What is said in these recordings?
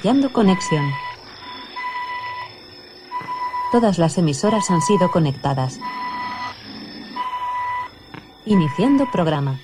Iniciando conexión. Todas las emisoras han sido conectadas. Iniciando programa.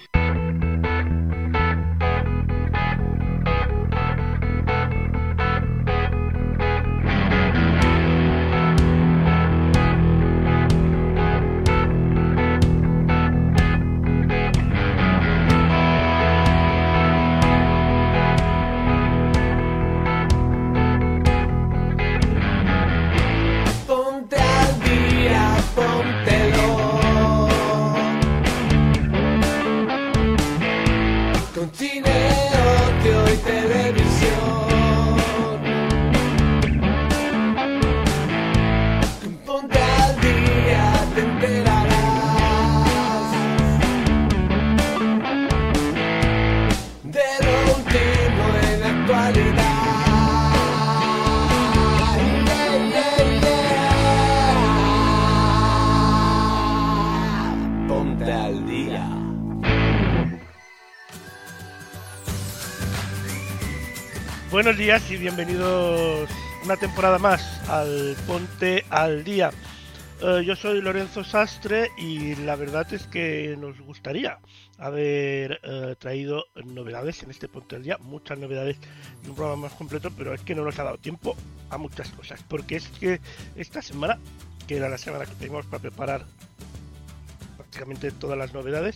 Buenos días y bienvenidos una temporada más al Ponte al Día. Yo soy Lorenzo Sastre y la verdad es que nos gustaría haber traído novedades en este Ponte al Día, muchas novedades y un programa más completo, pero es que no nos ha dado tiempo a muchas cosas, porque es que esta semana, que era la semana que teníamos para preparar prácticamente todas las novedades,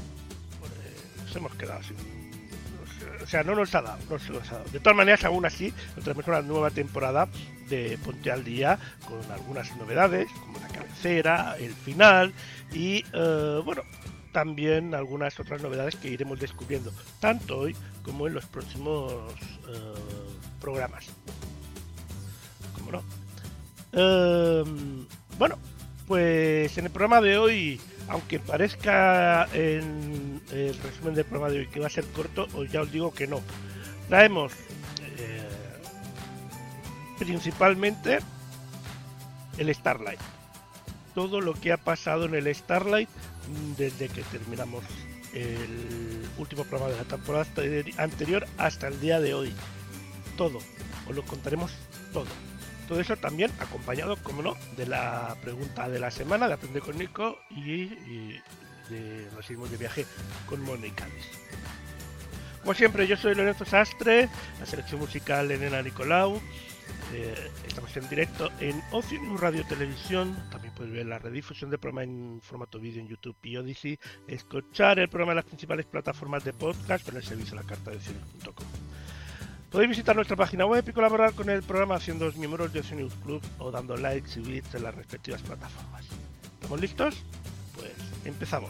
pues, nos hemos quedado sin... O sea, no nos ha dado. De todas maneras, aún así, nos traemos una nueva temporada de Ponte al Día con algunas novedades, como la cabecera, el final y, bueno, también algunas otras novedades que iremos descubriendo, tanto hoy como en los próximos programas. ¿Cómo no? Bueno, pues en el programa de hoy, aunque parezca en el resumen del programa de hoy que va a ser corto, ya os digo que no. Traemos principalmente el Starlight. Todo lo que ha pasado en el Starlight desde que terminamos el último programa de la temporada anterior hasta el día de hoy. Todo. Os lo contaremos todo. Todo eso también acompañado, como no, de la pregunta de la semana de Aprender con Nico y nos seguimos de viaje con Mónica. Como siempre, yo soy Lorenzo Sastre, la selección musical Elena Nicolau. Estamos en directo en Ocio News Radio Televisión. También podéis ver la redifusión del programa en formato vídeo en YouTube y Odyssey. Escuchar el programa en las principales plataformas de podcast con el servicio lacartadecine.com. Podéis visitar nuestra página web y colaborar con el programa haciéndoos miembros de News Club o dando likes y bits en las respectivas plataformas. ¿Estamos listos? Pues empezamos.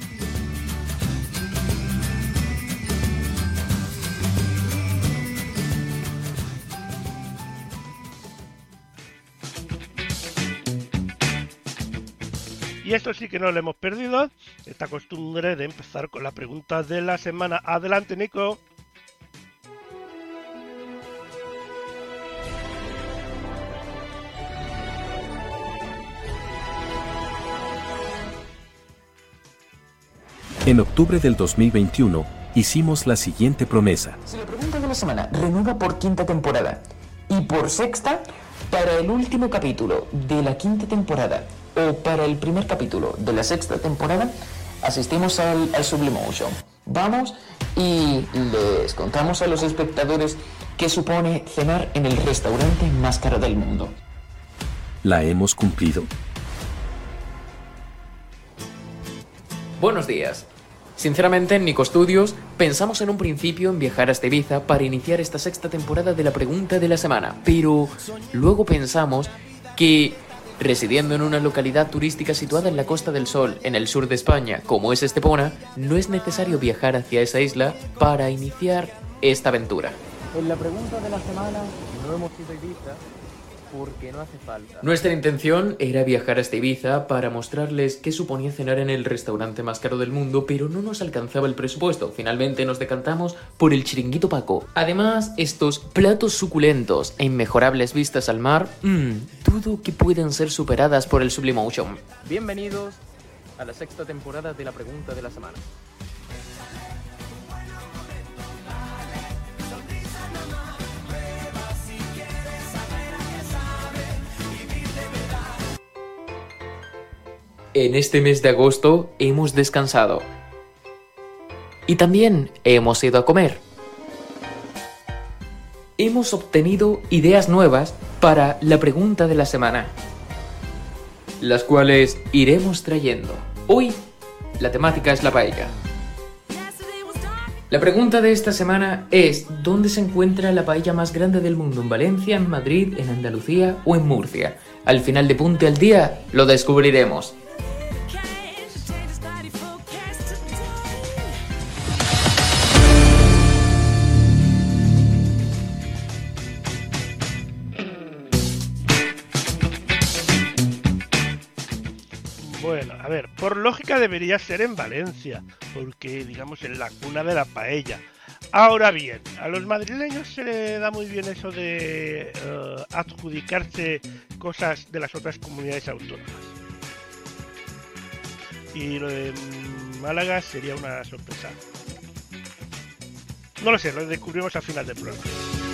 Y esto sí que no lo hemos perdido, esta costumbre de empezar con la pregunta de la semana. Adelante, Nico. En octubre del 2021, hicimos la siguiente promesa. Si la pregunta de la semana renueva por quinta temporada y por sexta, para el último capítulo de la quinta temporada o para el primer capítulo de la sexta temporada, asistimos al Sublimotion. Vamos y les contamos a los espectadores qué supone cenar en el restaurante más caro del mundo. ¿La hemos cumplido? Buenos días. Sinceramente, en Nico Studios pensamos en un principio en viajar hasta Ibiza para iniciar esta sexta temporada de la pregunta de la semana, pero luego pensamos que, residiendo en una localidad turística situada en la Costa del Sol, en el sur de España, como es Estepona, no es necesario viajar hacia esa isla para iniciar esta aventura. En la pregunta de la semana no hemos ido a Ibiza porque no hace falta. Nuestra intención era viajar hasta Ibiza para mostrarles qué suponía cenar en el restaurante más caro del mundo, pero no nos alcanzaba el presupuesto. Finalmente nos decantamos por el Chiringuito Paco. Además, estos platos suculentos e inmejorables vistas al mar, dudo que puedan ser superadas por el Sublimotion. Bienvenidos a la sexta temporada de la pregunta de la semana. En este mes de agosto hemos descansado. Y también hemos ido a comer. Hemos obtenido ideas nuevas para la pregunta de la semana, las cuales iremos trayendo. Hoy, la temática es la paella. La pregunta de esta semana es: ¿dónde se encuentra la paella más grande del mundo? ¿En Valencia, en Madrid, en Andalucía o en Murcia? Al final de Ponte al Día lo descubriremos. Bueno, a ver, por lógica debería ser en Valencia, porque digamos es la cuna de la paella. Ahora bien, a los madrileños se le da muy bien eso de adjudicarse cosas de las otras comunidades autónomas. Y lo de Málaga sería una sorpresa. No lo sé, lo descubrimos al final del programa.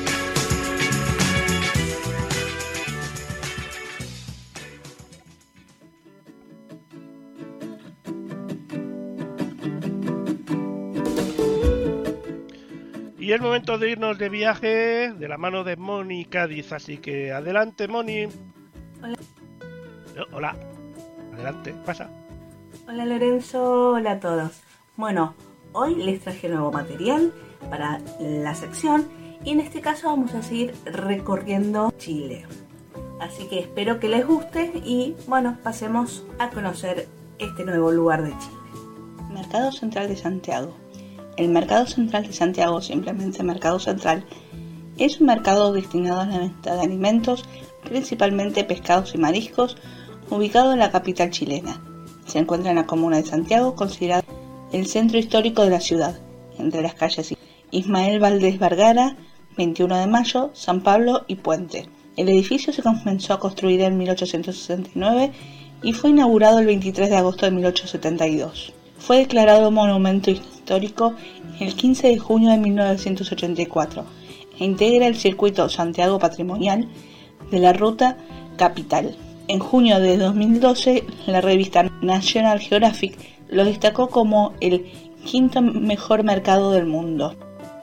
Y es momento de irnos de viaje de la mano de Moni Cádiz, así que adelante, Moni. Hola. Hola, adelante, pasa. Hola Lorenzo, hola a todos. Bueno, hoy les traje nuevo material para la sección y en este caso vamos a seguir recorriendo Chile. Así que espero que les guste y bueno, pasemos a conocer este nuevo lugar de Chile. Mercado Central de Santiago. El Mercado Central de Santiago, simplemente Mercado Central, es un mercado destinado a la venta de alimentos, principalmente pescados y mariscos, ubicado en la capital chilena. Se encuentra en la comuna de Santiago, considerado el centro histórico de la ciudad, entre las calles Ismael Valdés Vergara, 21 de Mayo, San Pablo y Puente. El edificio se comenzó a construir en 1869 y fue inaugurado el 23 de agosto de 1872. Fue declarado monumento histórico el 15 de junio de 1984 e integra el circuito Santiago Patrimonial de la Ruta Capital. En junio de 2012, la revista National Geographic lo destacó como el quinto mejor mercado del mundo.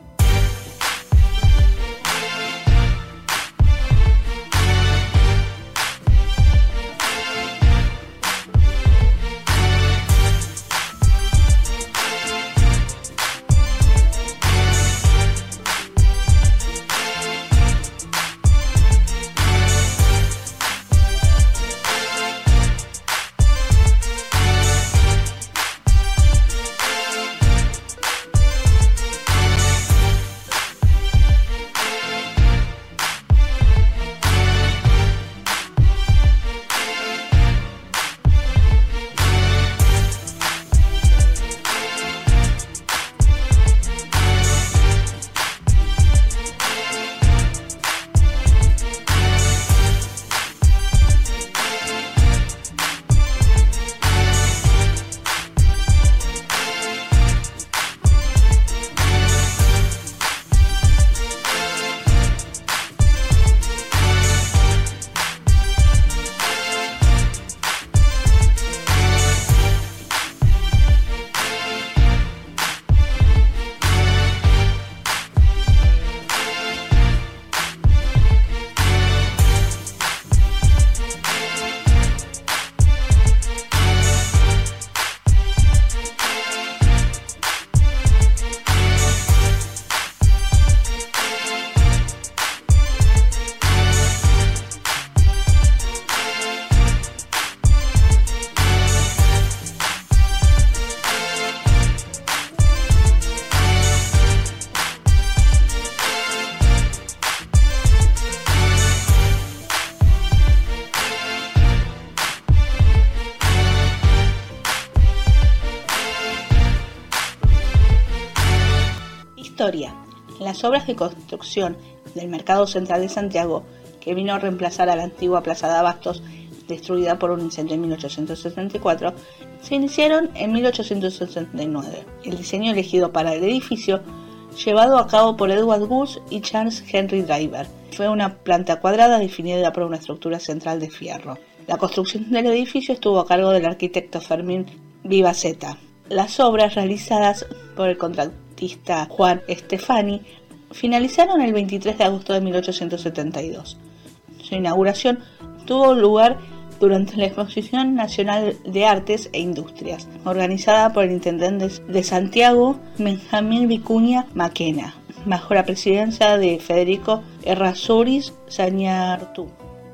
Historia. Las obras de construcción del Mercado Central de Santiago, que vino a reemplazar a la antigua Plaza de Abastos, destruida por un incendio en 1874, se iniciaron en 1869. El diseño elegido para el edificio, llevado a cabo por Edward Goose y Charles Henry Driver, fue una planta cuadrada definida por una estructura central de fierro. La construcción del edificio estuvo a cargo del arquitecto Fermín Vivaceta. Las obras realizadas por el contratista Juan Stefani finalizaron el 23 de agosto de 1872. Su inauguración tuvo lugar durante la Exposición Nacional de Artes e Industrias, organizada por el intendente de Santiago, Benjamín Vicuña Maquena, bajo la presidencia de Federico Errázuriz Zañartu.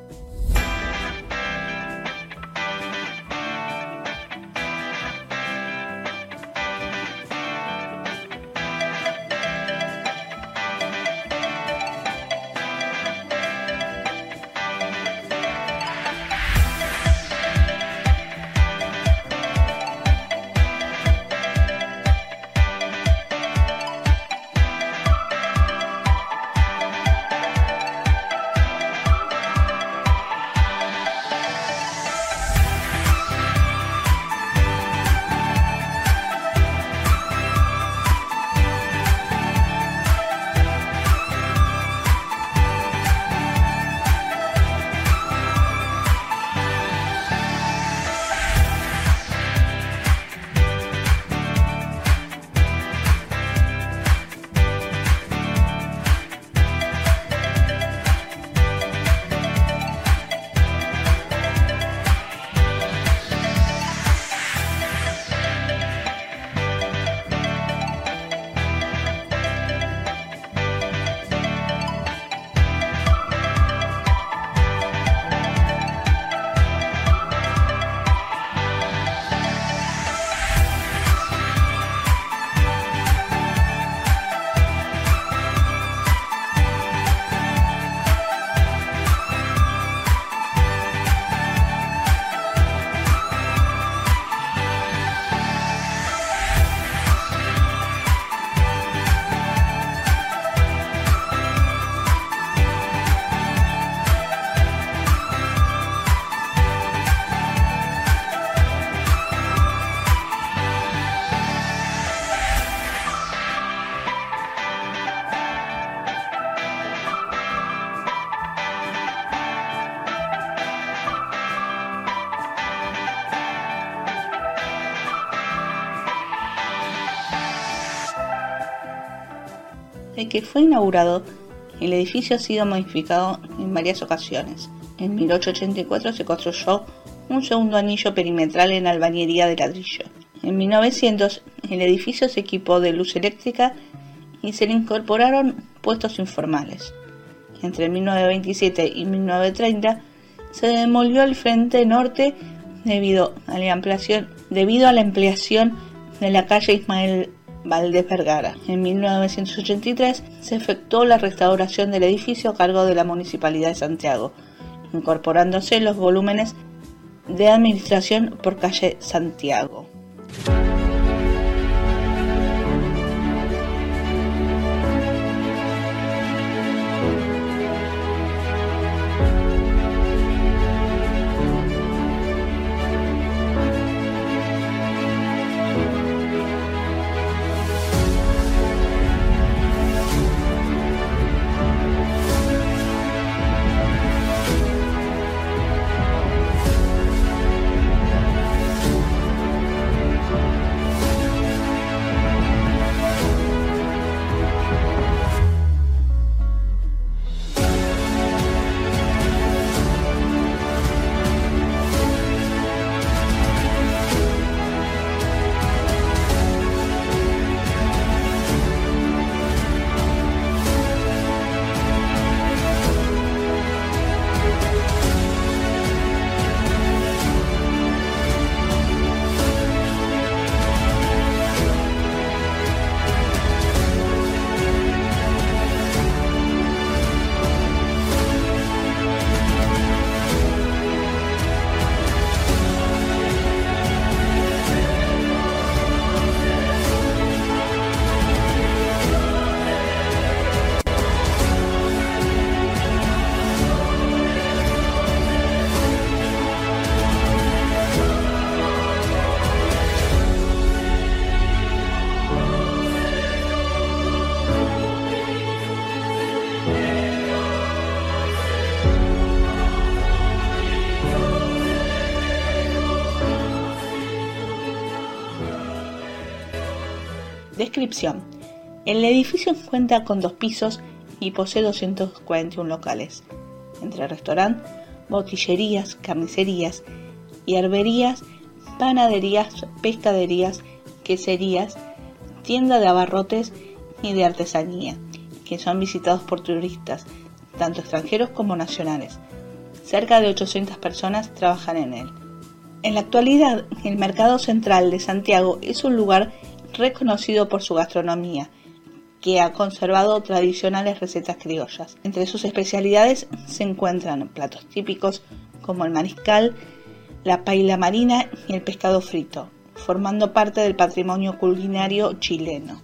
Desde que fue inaugurado, el edificio ha sido modificado en varias ocasiones. En 1884 se construyó un segundo anillo perimetral en albañería de ladrillo. En 1900 el edificio se equipó de luz eléctrica y se le incorporaron puestos informales. Entre 1927 y 1930 se demolió el frente norte debido a la ampliación de la calle Ismael Valdés Vergara. En 1983 se efectuó la restauración del edificio a cargo de la Municipalidad de Santiago, incorporándose los volúmenes de administración por calle Santiago. Descripción. El edificio cuenta con 2 pisos y posee 241 locales, entre restaurante, botillerías, carnicerías, hierberías, panaderías, pescaderías, queserías, tienda de abarrotes y de artesanía, que son visitados por turistas, tanto extranjeros como nacionales. Cerca de 800 personas trabajan en él. En la actualidad, el Mercado Central de Santiago es un lugar reconocido por su gastronomía, que ha conservado tradicionales recetas criollas. Entre sus especialidades se encuentran platos típicos como el mariscal, la paella marina y el pescado frito, formando parte del patrimonio culinario chileno.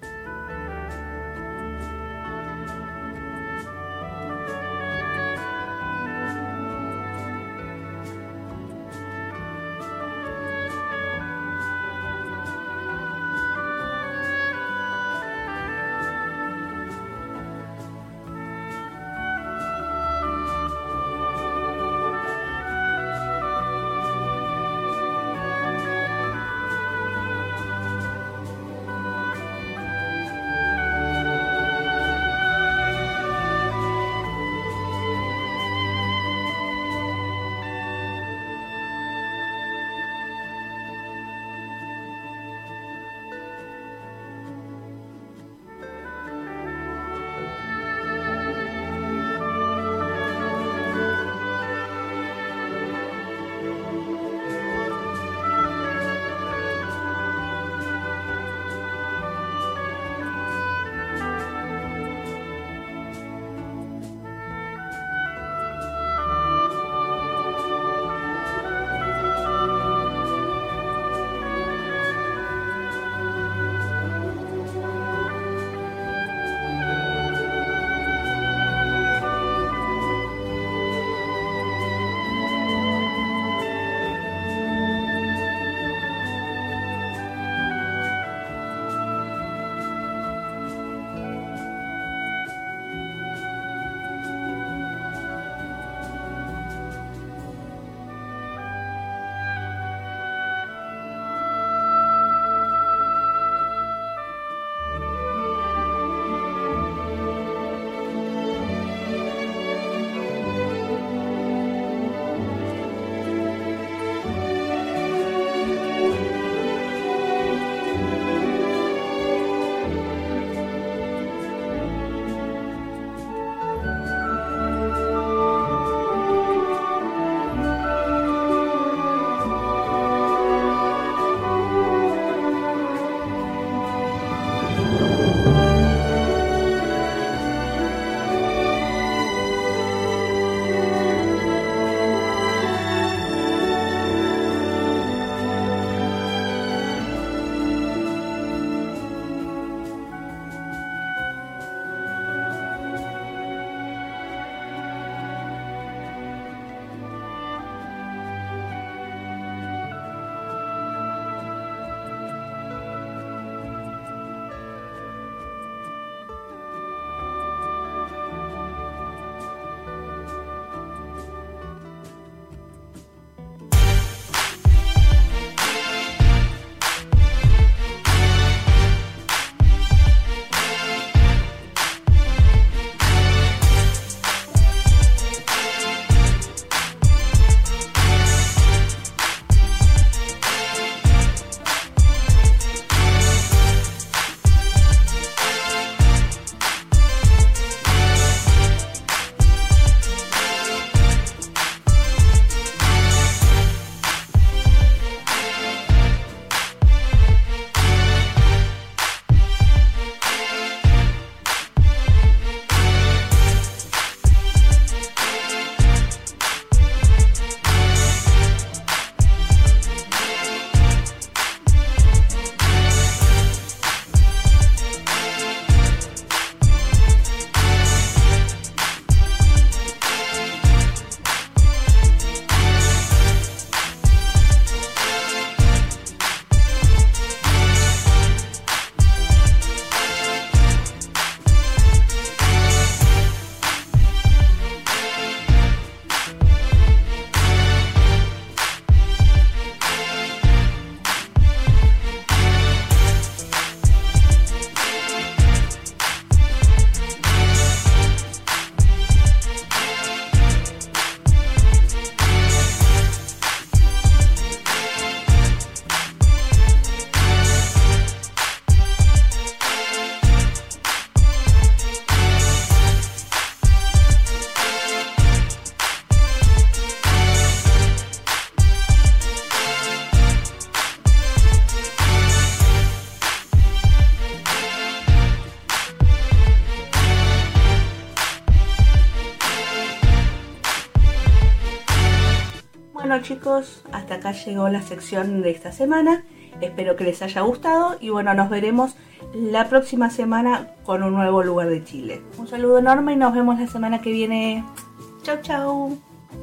Bueno chicos, hasta acá llegó la sección de esta semana. Espero que les haya gustado y bueno, nos veremos la próxima semana con un nuevo lugar de Chile. Un saludo enorme y nos vemos la semana que viene. Chau, chau.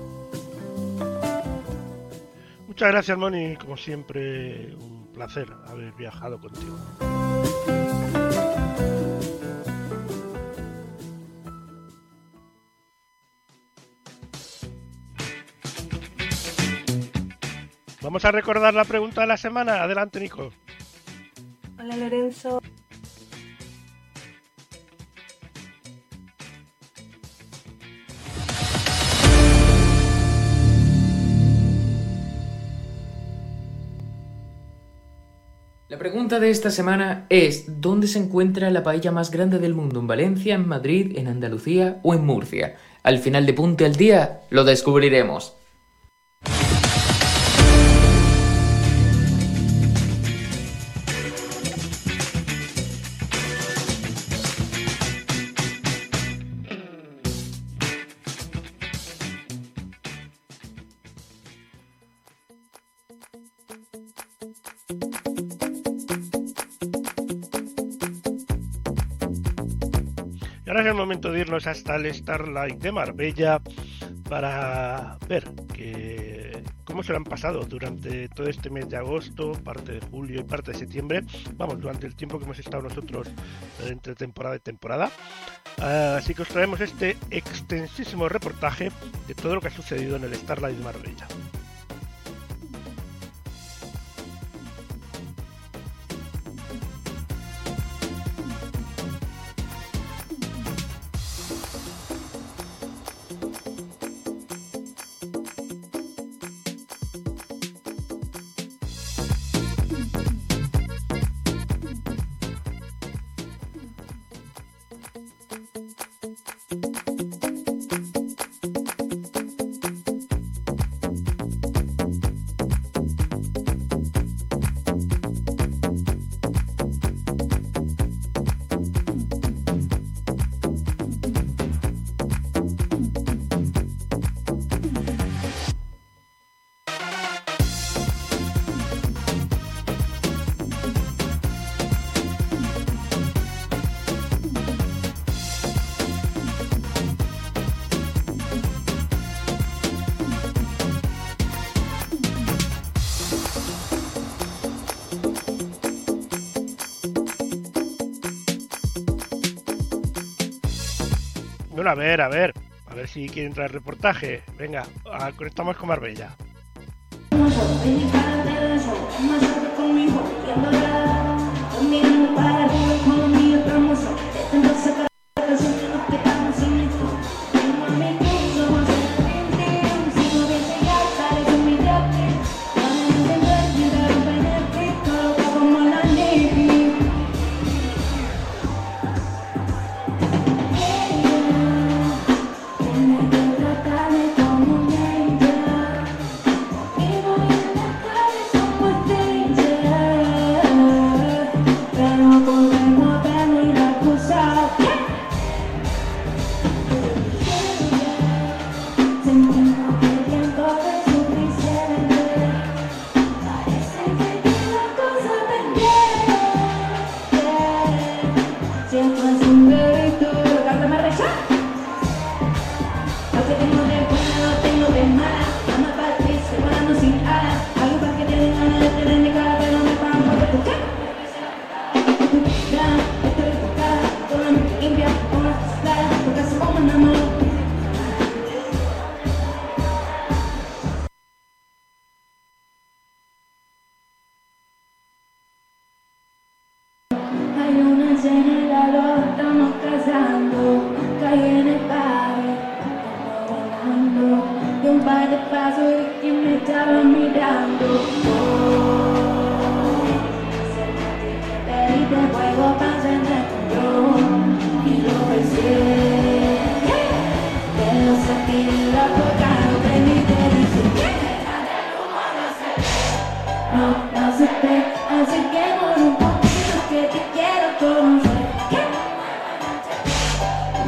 Muchas gracias, Moni. Como siempre, un placer haber viajado contigo. Vamos a recordar la pregunta de la semana. Adelante, Nico. Hola, Lorenzo. La pregunta de esta semana es: ¿dónde se encuentra la paella más grande del mundo? ¿En Valencia, en Madrid, en Andalucía o en Murcia? Al final de Ponte al Día lo descubriremos. Y ahora es el momento de irnos hasta el Starlight de Marbella para ver cómo se lo han pasado durante todo este mes de agosto, parte de julio y parte de septiembre. Vamos, durante el tiempo que hemos estado nosotros entre temporada y temporada. Así que os traemos este extensísimo reportaje de todo lo que ha sucedido en el Starlight de Marbella. Bueno, a ver si quiere entrar el reportaje. Venga, conectamos con Marbella.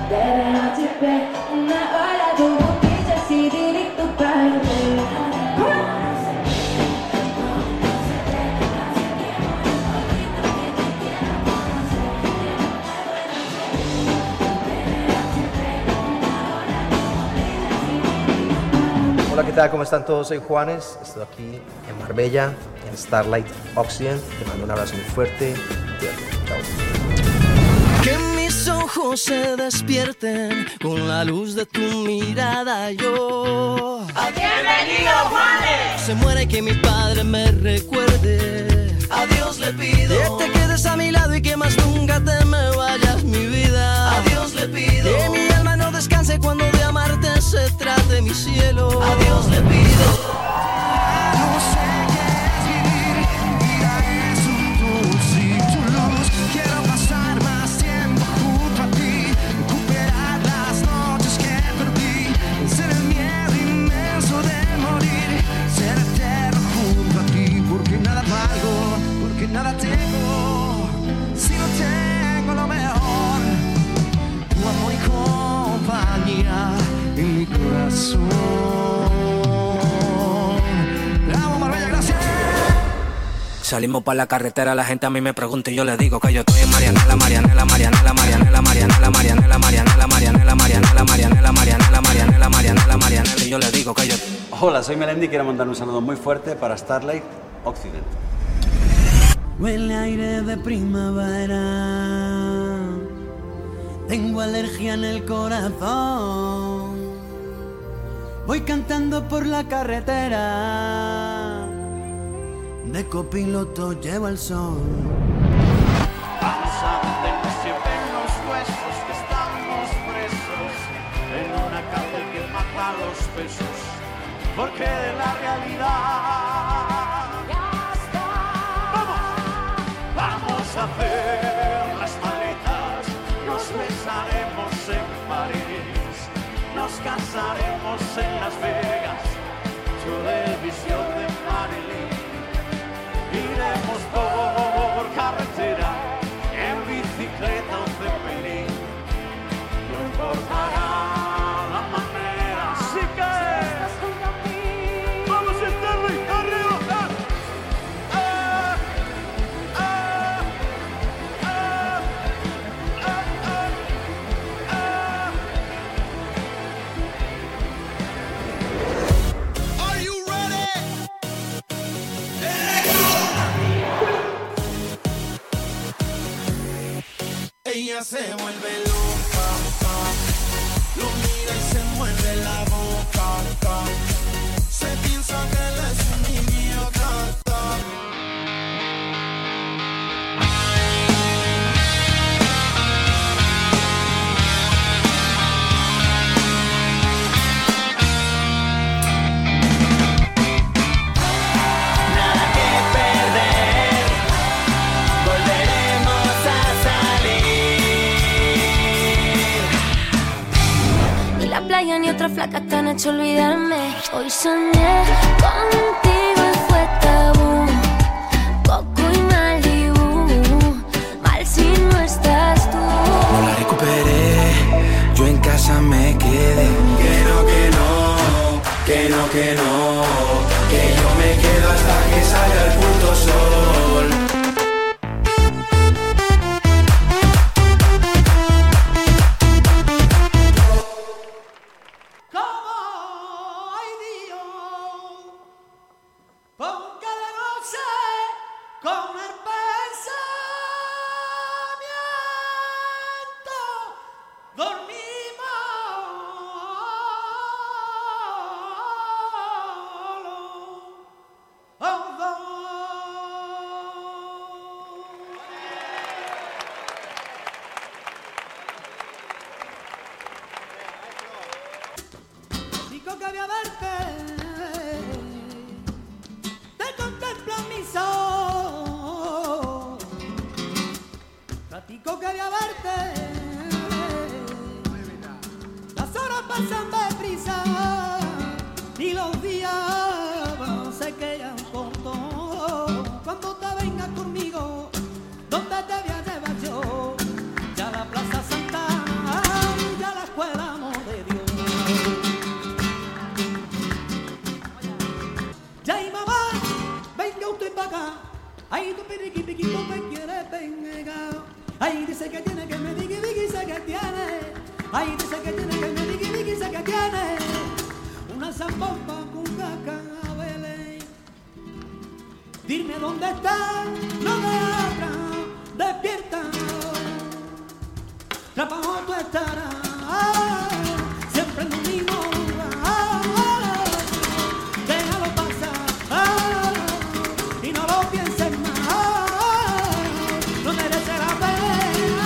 Una hora tu boquilla así directo para ver. Hola, ¿qué tal? ¿Cómo están todos? Soy Juanes, estoy aquí en Marbella, en Starlight Occident. Te mando un abrazo muy fuerte. Chao. Que mis ojos se despierten con la luz de tu mirada. Yo. ¡Bienvenido, Juanes! Se muere y que mi padre me recuerde. A Dios le pido que te quedes a mi lado y que más nunca te me vayas, mi vida. A Dios le pido que mi alma no descanse cuando de amarte se trate, mi cielo. A Dios le pido. No sé qué es vivir, vida es un dulce y tu luz. Quiero pasar más tiempo junto a ti, recuperar las noches que perdí, ser el miedo inmenso de morir, ser eterno junto a ti, porque nada valgo, porque nada tengo, si no tengo lo mejor, tu amor y compañía en mi corazón. Bravo, Marbella, gracias. Salimos para la carretera, la gente a mí me pregunta y yo le digo que yo estoy en Marianela, Marianela, Marianela, Marianela, Marianela, Marianela, Marianela, Marianela, Marianela, Marianela, Marianela, Marianela, Marianela, Marianela, y yo le digo que yo... Hola, soy Melendi y quiero mandar un saludo muy fuerte para Starlight Occident. Huele aire de primavera, tengo alergia en el corazón, voy cantando por la carretera, de copiloto llevo el sol. Vamos a donde nos lleven los huesos, que estamos presos en una cárcel que mata los pesos, porque de la realidad ya está. Vamos a hacer las maletas, nos besaremos en París, nos casaremos en Las Vegas, televisión de Marilyn. Iremos por carretera, en bicicleta o cepelín, no importará la manera. Así que estás junto a mí, vamos a estarle arriba. Are you ready? Ella se vuelve loca, lo mira y se muerde la boca, se piensa que él es un idiota. Nada que perder, volveremos a salir. Ni la playa ni otra flaca te han hecho olvidarme. Hoy soñé contigo y fue tabú. Coco y Malibu, mal si no estás tú. No la recuperé, yo en casa me quedé. Que no, que no, que no, que no, que yo me quedo hasta que salga el punto sol. Ay Dios, porque la noche con el pensamiento Digo que voy a verte, te contemplo en mis ojos. Platico que voy a verte, las horas pasan deprisa y los días se quedan cortos. Cuando te vengas conmigo, ¿dónde te voy a llevar yo? Ya la Plaza Santana, ya la escuela de Dios. Ya y mamá, venga usted para acá. Ay, tu piriqui piquito me quiere venga. Ay, dice que tiene que me diga y dice que tiene. Ay, dice que tiene que me diga y dice que tiene. Una zambomba Dime dónde estás, no me abras, despierta. Trabajo tú estarás, siempre en un mismo lugar. Déjalo pasar y no lo pienses más, no merece la pena.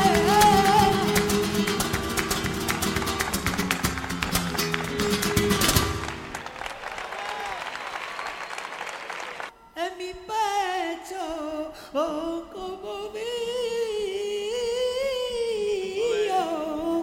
En mi pecho, oh, como mío.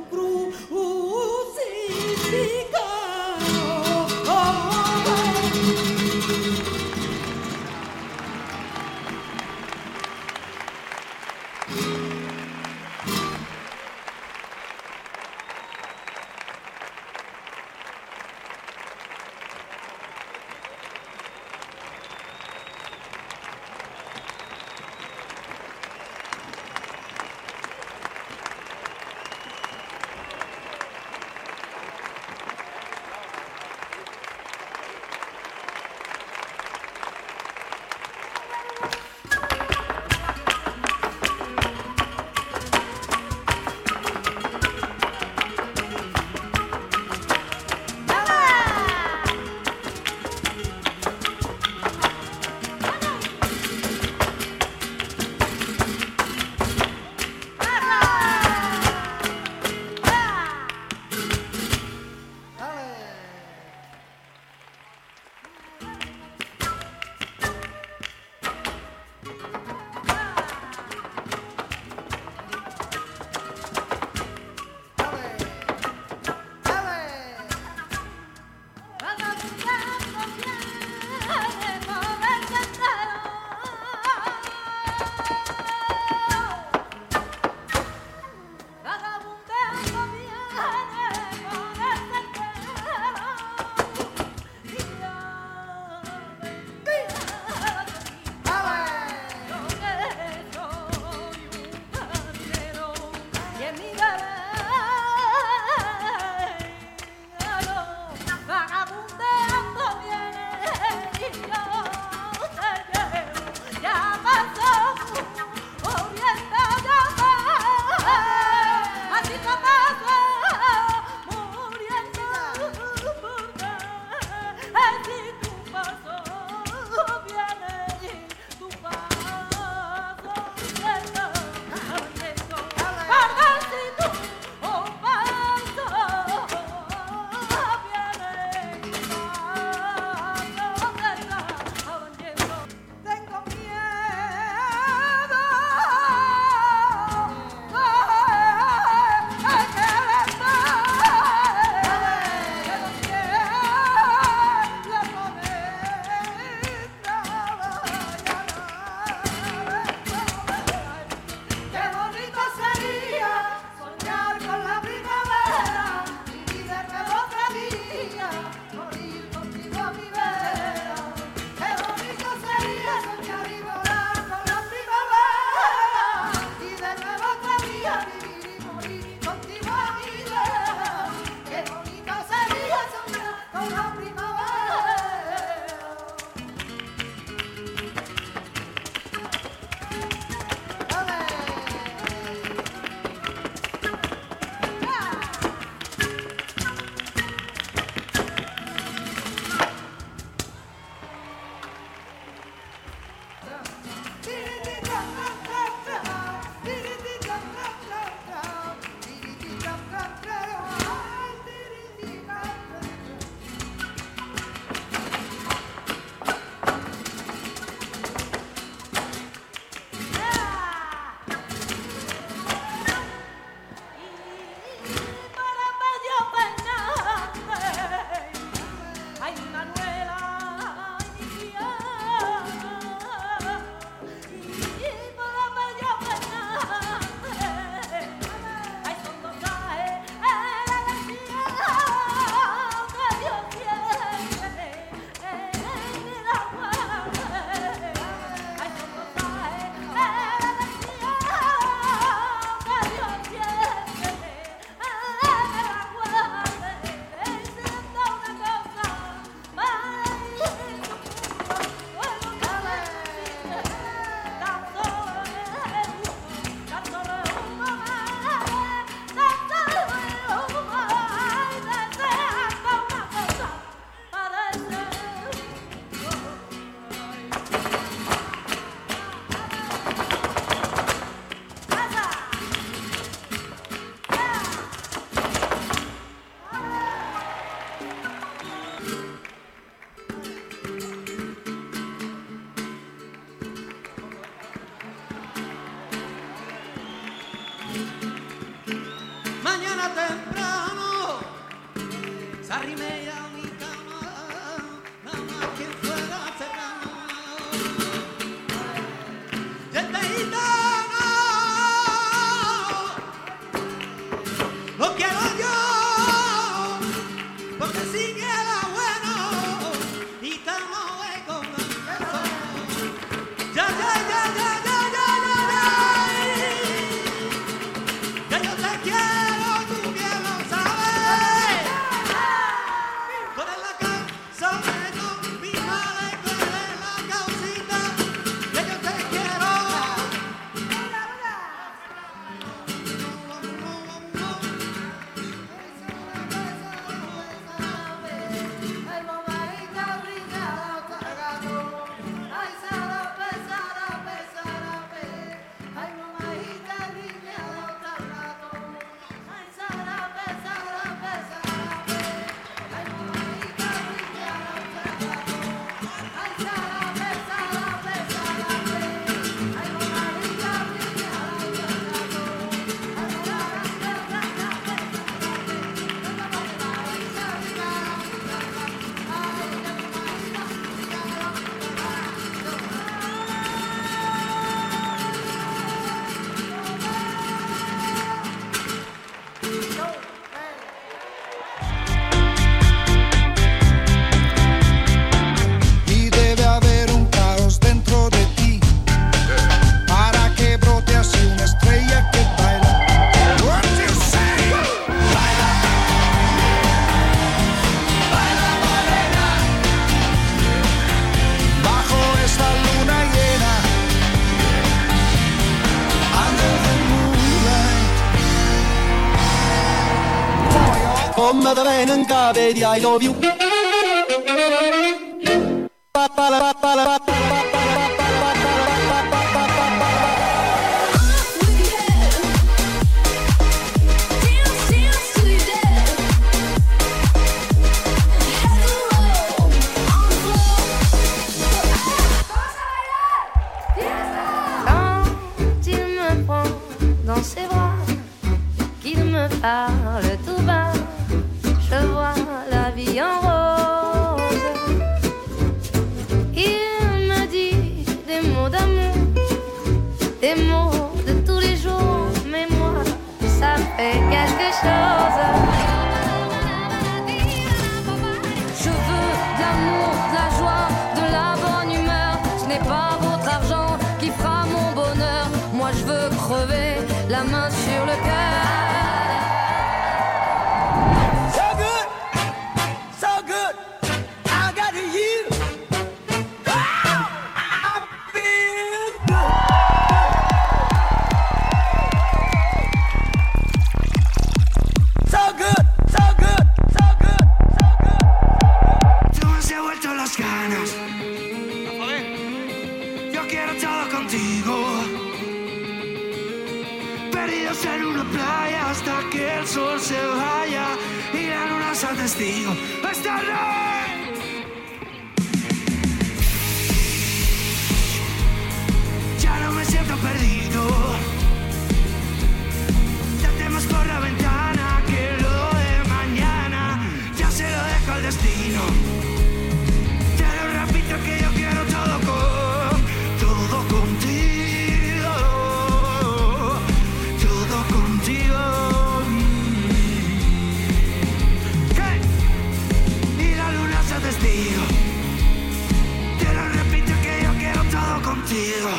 Come da bene in cave di I love you. Dans ses bras, qu'il me parle tout bas, je vois la vie en rose. Il me dit des mots d'amour, des mots de tous les jours, mais moi, ça fait quelque chose. Je veux de l'amour, de la joie, de la bonne humeur. Ce n'est pas votre argent qui fera mon bonheur. Moi, je veux crever la main sur le cœur. So good, so good, I got you. I feel good. So good, so good, so good, so good. Tú me has vuelto las ganas. Yo quiero todo contigo. Perdidos en una playa hasta que el sol se vaya y la luna sea testigo. ¡Esta noche! Ya no me siento perdido. Ya temas por la ventana que lo de mañana ya se lo dejo al destino. Te lo repito que yo quiero todo contigo. Testigo. Te lo repito que yo quiero todo contigo.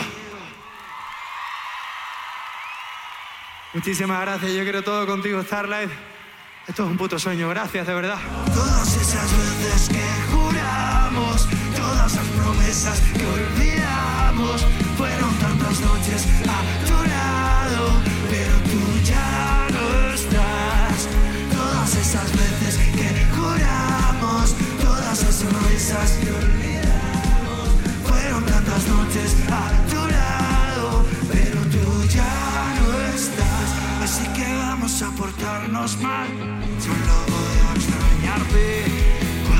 Muchísimas gracias, yo quiero todo contigo, Starlight. Esto es un puto sueño, gracias, de verdad. Todas esas veces que juramos, todas las promesas que olvidamos, fueron tantas noches a tu lado, pero tú ya no estás. Todas esas veces que juramos, todas esas promesas que olvidamos, fueron tantas noches a tu lado, pero tú ya no estás. Así que vamos a portarnos mal, solo voy a extrañarte.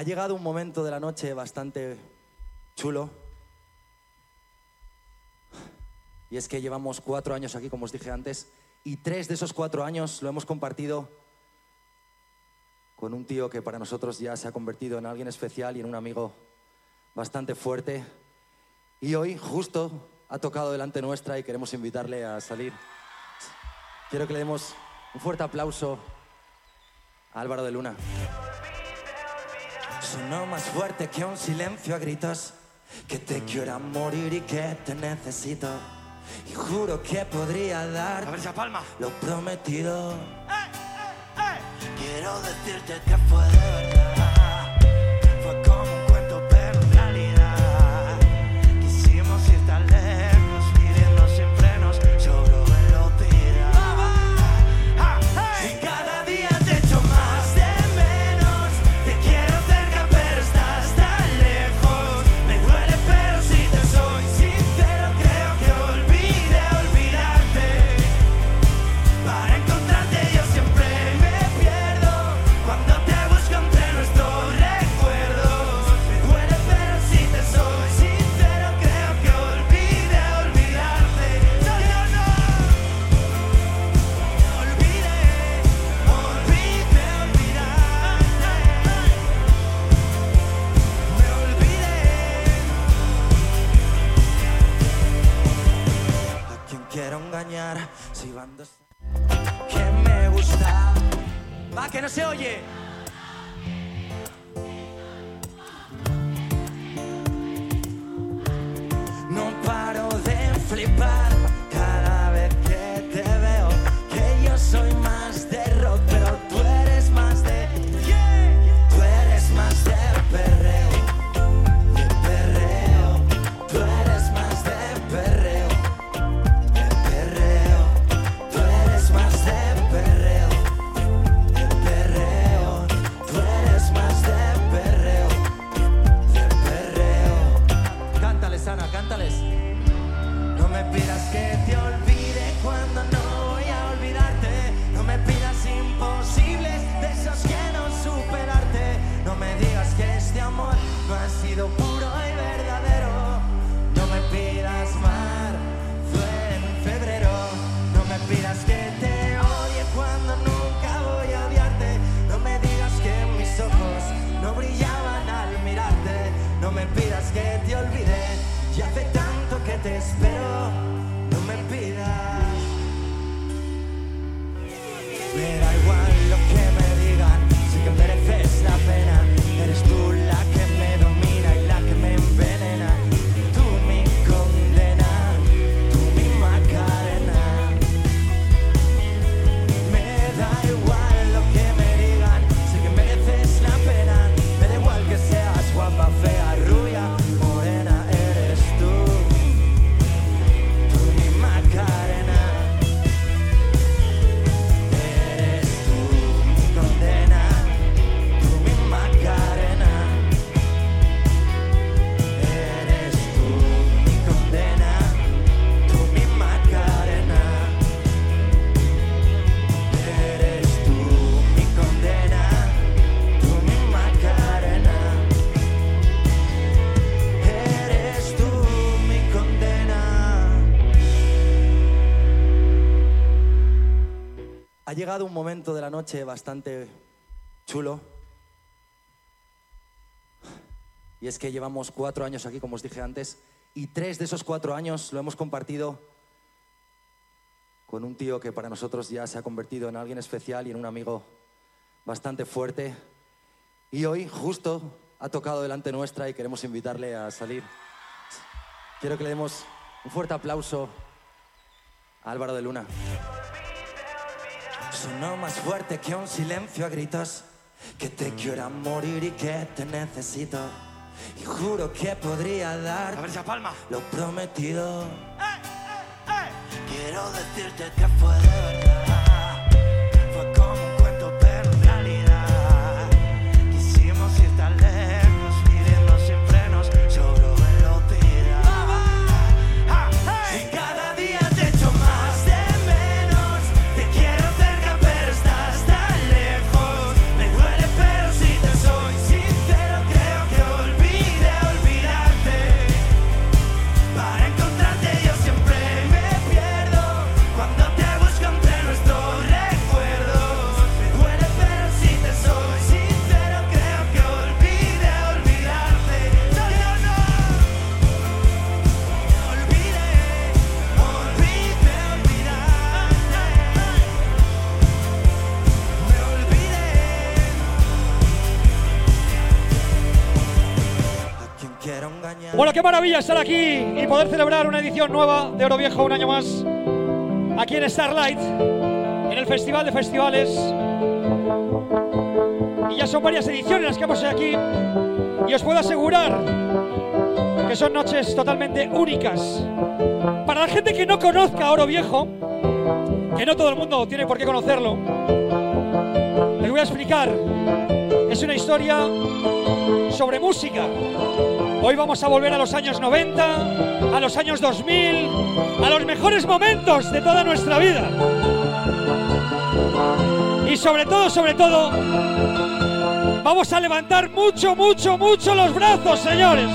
llegado un momento de la noche bastante chulo. Y es que llevamos 4 años aquí, como os dije antes, y 3 de esos 4 años lo hemos compartido con un tío que para nosotros ya se ha convertido en alguien especial y en un amigo bastante fuerte. Y hoy justo ha tocado delante nuestra y queremos invitarle a salir. Quiero que le demos un fuerte aplauso a Álvaro de Luna. Sonó más fuerte que un silencio a gritos, que te quiero morir y que te necesito. Y juro que podría dar, a ver, Palma, lo prometido. Quiero decirte que fue de verdad, fue como un cuento pero en realidad. Quisimos ir tan lejos, viviendo sin frenos, sobre velocidad. Y cada día te echo más de menos, te quiero cerca pero estás tan lejos. Me duele pero si te soy sincero creo que olvidé olvidarte. Para encontrarte yo siempre me pierdo, cuando te busco entre nuestros recuerdos. Me duele pero si te soy sincero creo que olvidé olvidarte. No, no, no. Olvidé olvidarte. Me olvidé. A quien quiero engañar si van dos que me gusta. Va, que no se oye. No paro de flipar cada vez que te veo, que yo soy más de rock, pero tú eres más de... Tú eres más de perreo, de perreo. Tú eres más de perreo, de perreo. Tú eres más de perreo, de perreo. Tú eres más de perreo, de perreo. Cántales, Ana, cántales. No me pidas que te olvide cuando no voy a olvidarte. No me pidas imposibles de esos que no superarte. No me digas que este amor no ha sido puro y verdadero. No me pidas mar, fue en febrero. No me pidas que te odie cuando nunca voy a odiarte. No me digas que mis ojos no brillaban al mirarte. No me pidas que te olvide, ya hace tanto que te espero. No me pidas. Me da igual lo que me digan, sé que mereces la pena. Eres tú la que me domina y la que me envenena. Tú mi condena, tú mi Macarena. Me da igual lo que me digan, sé que mereces la pena. Me da igual que seas guapa, fea, rubia, morena. Eres tú mi Macarena. Eres tú mi condena, tú mi Macarena. Eres tú mi condena, tú mi Macarena. Eres tú mi condena, tú mi Macarena. Eres tú mi condena. Ha llegado un momento de la noche bastante chulo. Y es que llevamos 4 años aquí, como os dije antes, y 3 de esos 4 años lo hemos compartido con un tío que para nosotros ya se ha convertido en alguien especial y en un amigo bastante fuerte. Y hoy justo ha tocado delante nuestra y queremos invitarle a salir. Quiero que le demos un fuerte aplauso a Álvaro de Luna. Sonó más fuerte que un silencio a gritos, que te quiero morir y que te necesito. Y juro que podría dar, a ver, Palma, lo prometido. Quiero decirte que fue de verdad, fue como un cuento pero en realidad. Quisimos ir tan lejos, viviendo sin frenos, sobre velocidad. Y cada día te echo más de menos, te quiero cerca pero estás tan lejos. Me duele pero si te soy sincero Bueno, qué maravilla estar aquí y poder celebrar una edición nueva de Oro Viejo un año más aquí en Starlight, en el Festival de Festivales. Y ya son varias ediciones las que hemos hecho aquí y os puedo asegurar que son noches totalmente únicas. Para la gente que no conozca Oro Viejo, que no todo el mundo tiene por qué conocerlo, les voy a explicar. Es una historia sobre música. Hoy vamos a volver a los años 90, a los años 2000, a los mejores momentos de toda nuestra vida. Y sobre todo, vamos a levantar mucho los brazos, señores.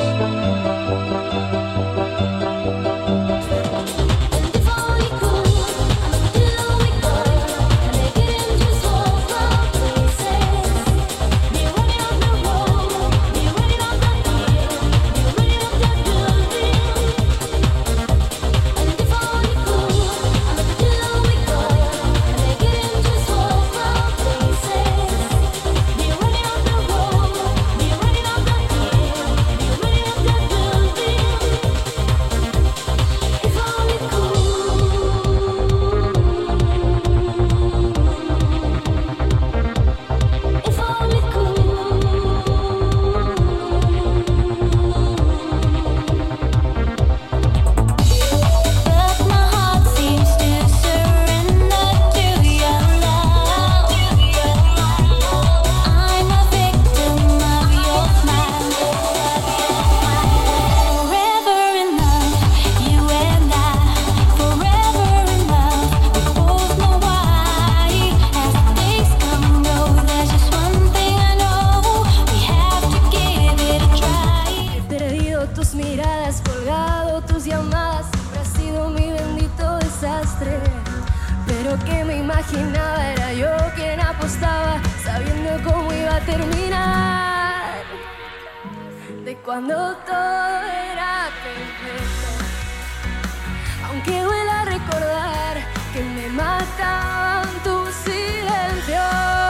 Cuando todo era perfecto, aunque duela recordar que me mataban tus silencios.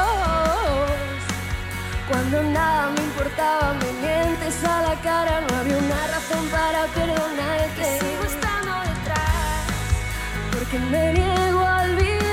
Cuando nada me importaba, me mientes a la cara, no había una razón para perdonarte. Sigo estando detrás, porque me niego a olvidar.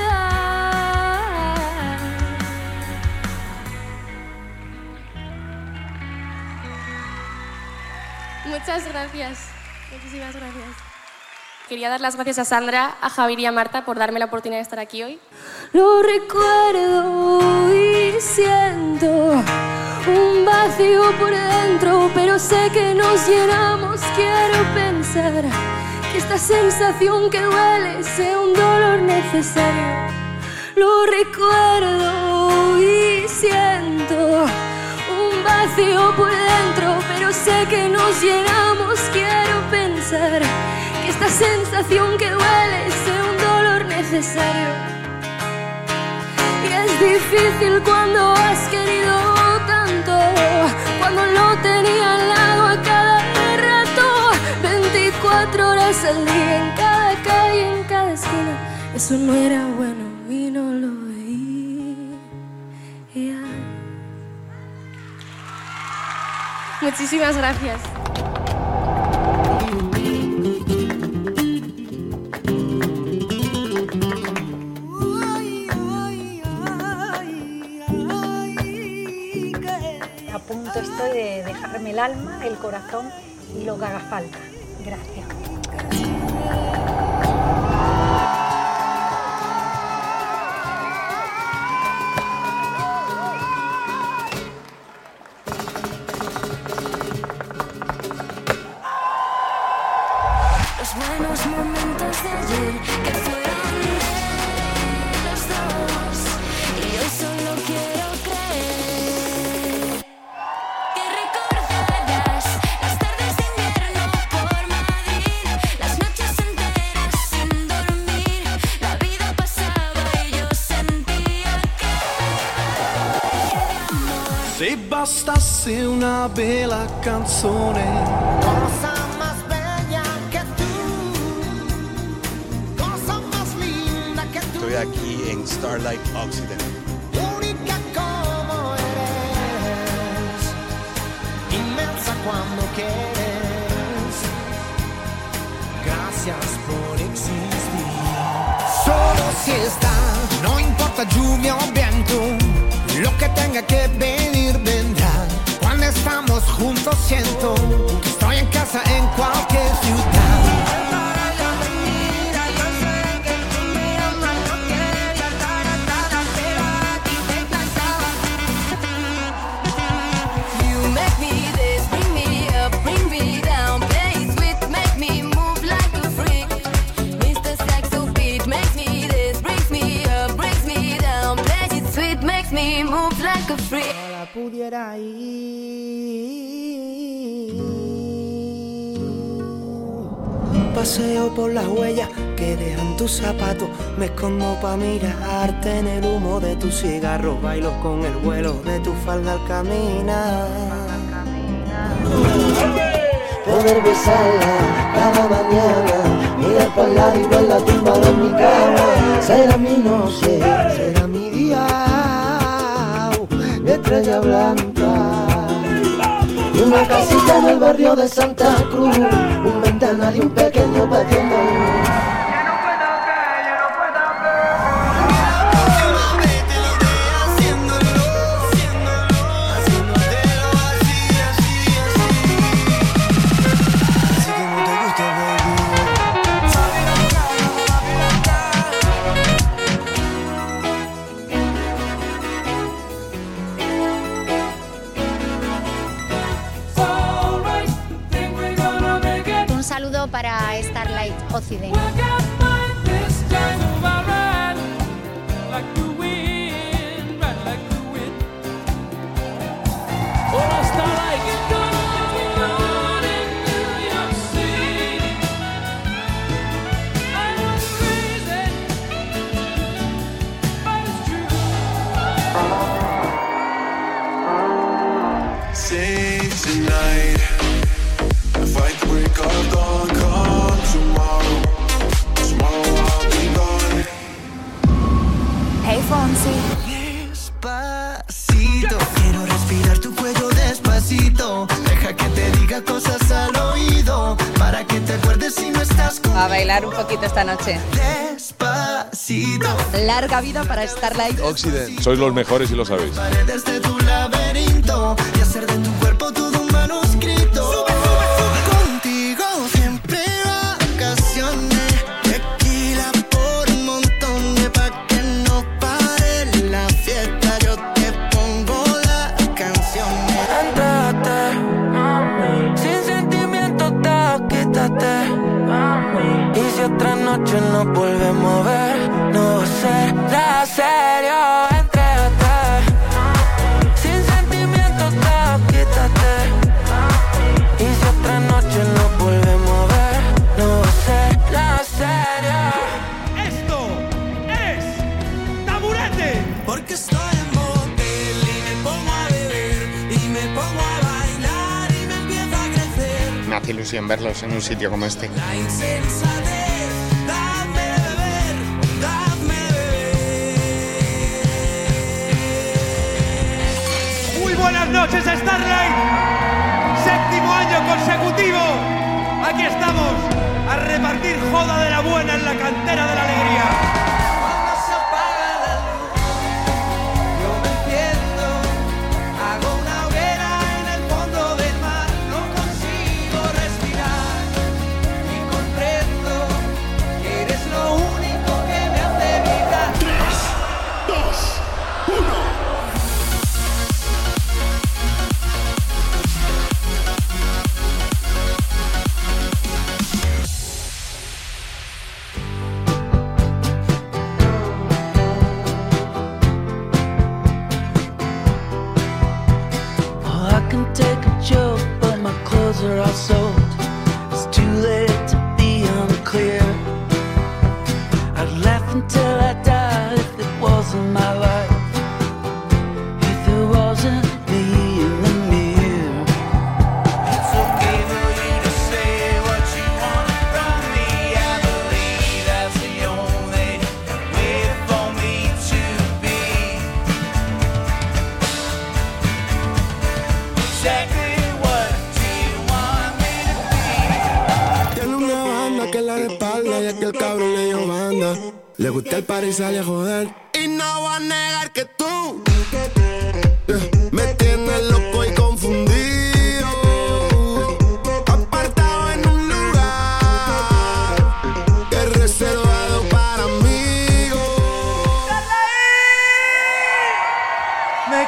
Muchas gracias, muchísimas gracias. Quería dar las gracias a Sandra, a Javier y a Marta por darme la oportunidad de estar aquí hoy. Lo recuerdo y siento un vacío por dentro, pero sé que nos llenamos. Quiero pensar que esta sensación que duele sea un dolor necesario. Lo recuerdo y siento un vacío por dentro, pero sé que nos llenamos. Quiero pensar que esta sensación que duele sea un dolor necesario. Y es difícil cuando has querido tanto, cuando lo tenía al lado a cada rato, 24 horas al día, en cada calle, en cada esquina. Eso no era bueno y no lo veía. Muchísimas gracias. A punto estoy de dejarme el alma, el corazón y lo que haga falta. Gracias. Los buenos momentos de ayer que fueron los dos, y hoy solo quiero creer que recordarás las tardes de invierno por Madrid, las noches enteras sin dormir. La vida pasaba y yo sentía que se bastasse una bella canzone, cosa más bella que tú, cosa más linda que tú. Estoy aquí en Starlight Occident. Única como eres, inmensa cuando quieres. gracias por existir. Solo si está, no importa lluvia o viento, lo que tenga que venir vendrá. Cuando estamos juntos siento que estoy en casa en cualquier ciudad. Ojalá pudiera ir. Un paseo por las huellas que dejan tus zapatos. Me escondo pa' mirarte en el humo de tus cigarros. Bailo con el vuelo de tu falda al caminar. Poder besarla cada mañana, mirar para el lado y verla tumbada en mi cama. Será mi noche, será mi día de estrella blanca. Y una casita en el barrio de Santa Cruz, un ventanal y un pequeño patio andaluz. Para Starlight Occident. Despacito, quiero respirar tu cuello despacito. Deja que te diga cosas al oído, para que te acuerdes si no estás conmigo. A bailar un poquito esta noche. Despacito. Larga vida para Starlight Occident. Sois los mejores y lo sabéis. Paredes de tu laberinto y hacer de tu cuerpo todo un manuscrito. Sube, sube, sube. Contigo siempre vacaciones. Tequila por un montón de pa' que no pare la fiesta. Yo te pongo las canciones. Entrate, sin sentimiento te quítate. Y si otra noche nos volvemos a ver, no va a ser nada serio. Entrégate, sin sentimiento te quítate. Y si otra noche nos volvemos a ver, no va a ser nada serio. Esto es Taburete. Porque estoy en motel y me pongo a beber y me pongo a bailar y me empieza a crecer Me hace ilusión verlos en un sitio como este. la insensatez. Dame beber, dame beber. Muy buenas noches, Starlight. 7º año consecutivo. Aquí estamos a repartir joda de la buena en la cantera de la alegría. Cuando se apaga la luz, yo me enciendo, hago una hoguera en el fondo del mar. No consigo respirar y comprendo que eres lo único que me hace vibrar. 3, 2, 1. Oh, I can take a joke, but my clothes are all soaked. It's too late to be unclear. I'd laugh until I die if it wasn't my life. If it wasn't me in the mirror. It's okay for you to say what you want from me. I believe that's the only way for me to be. Exactly what do you want me que la de espalda y es que el cabrón le dio banda. Le gusta el party y sale a joder. Y no voy a negar que tú me tienes loco y confundido, apartado en un lugar que es reservado para amigos. Me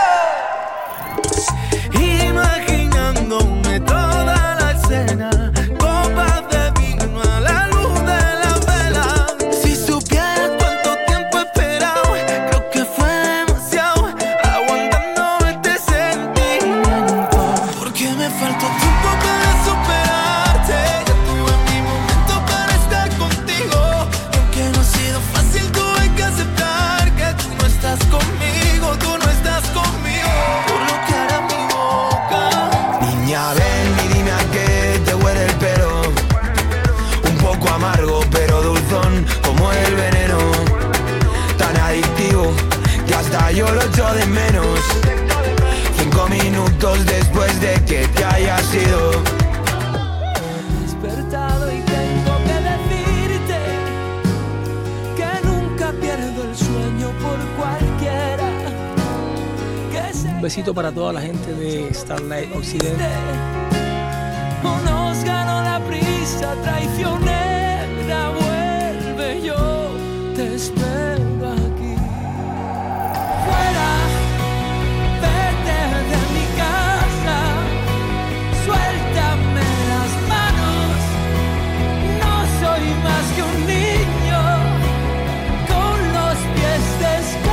quedo imaginándome toda la escena, copas de vino a la luz de la vela. Si supieras cuánto tiempo he esperado, creo que fue demasiado, aguantando este sentimiento. Porque me faltó tiempo para superarte. Ya tuve mi momento para estar contigo, y aunque no ha sido fácil, tuve que aceptar que tú no estás conmigo, tú no estás conmigo. Por lo que hará mi boca. Niña, ven y dime a qué te huele el pelo. Un poco amargo pero dulzón como el veneno. Tan adictivo que hasta yo lo echo de menos. 5 minutos después de que te hayas ido. Despertado y tengo que decirte que nunca pierdo el sueño por cualquiera. Un besito para toda la gente de Starlight Occidente. O nos ganó la prisa traicionera, vuelve, yo te espero aquí. Fuera, vete de mi casa, suéltame las manos. No soy más que un niño con los pies descalzos.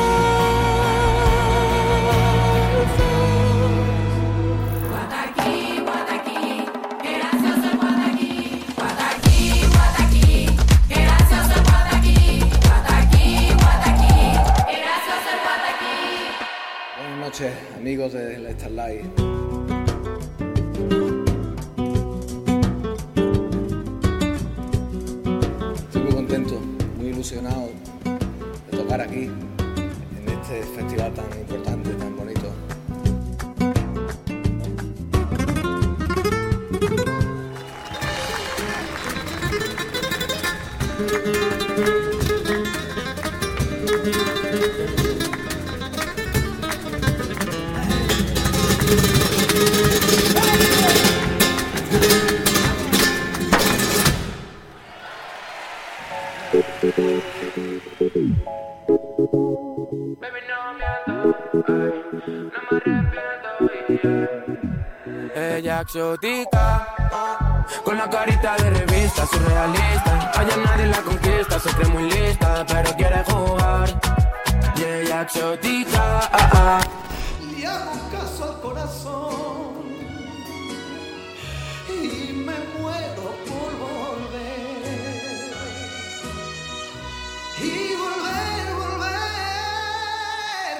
Buenas noches, amigos de la Starlight. Estoy muy contento, muy ilusionado de tocar aquí, en este festival tan importante, tan bonito. Ella exótica, con la carita de revista surrealista. Allá nadie la conquista, se cree muy lista, pero quiere jugar. Y ella exótica, Le hago caso al corazón y me muero por volver. Y volver, volver,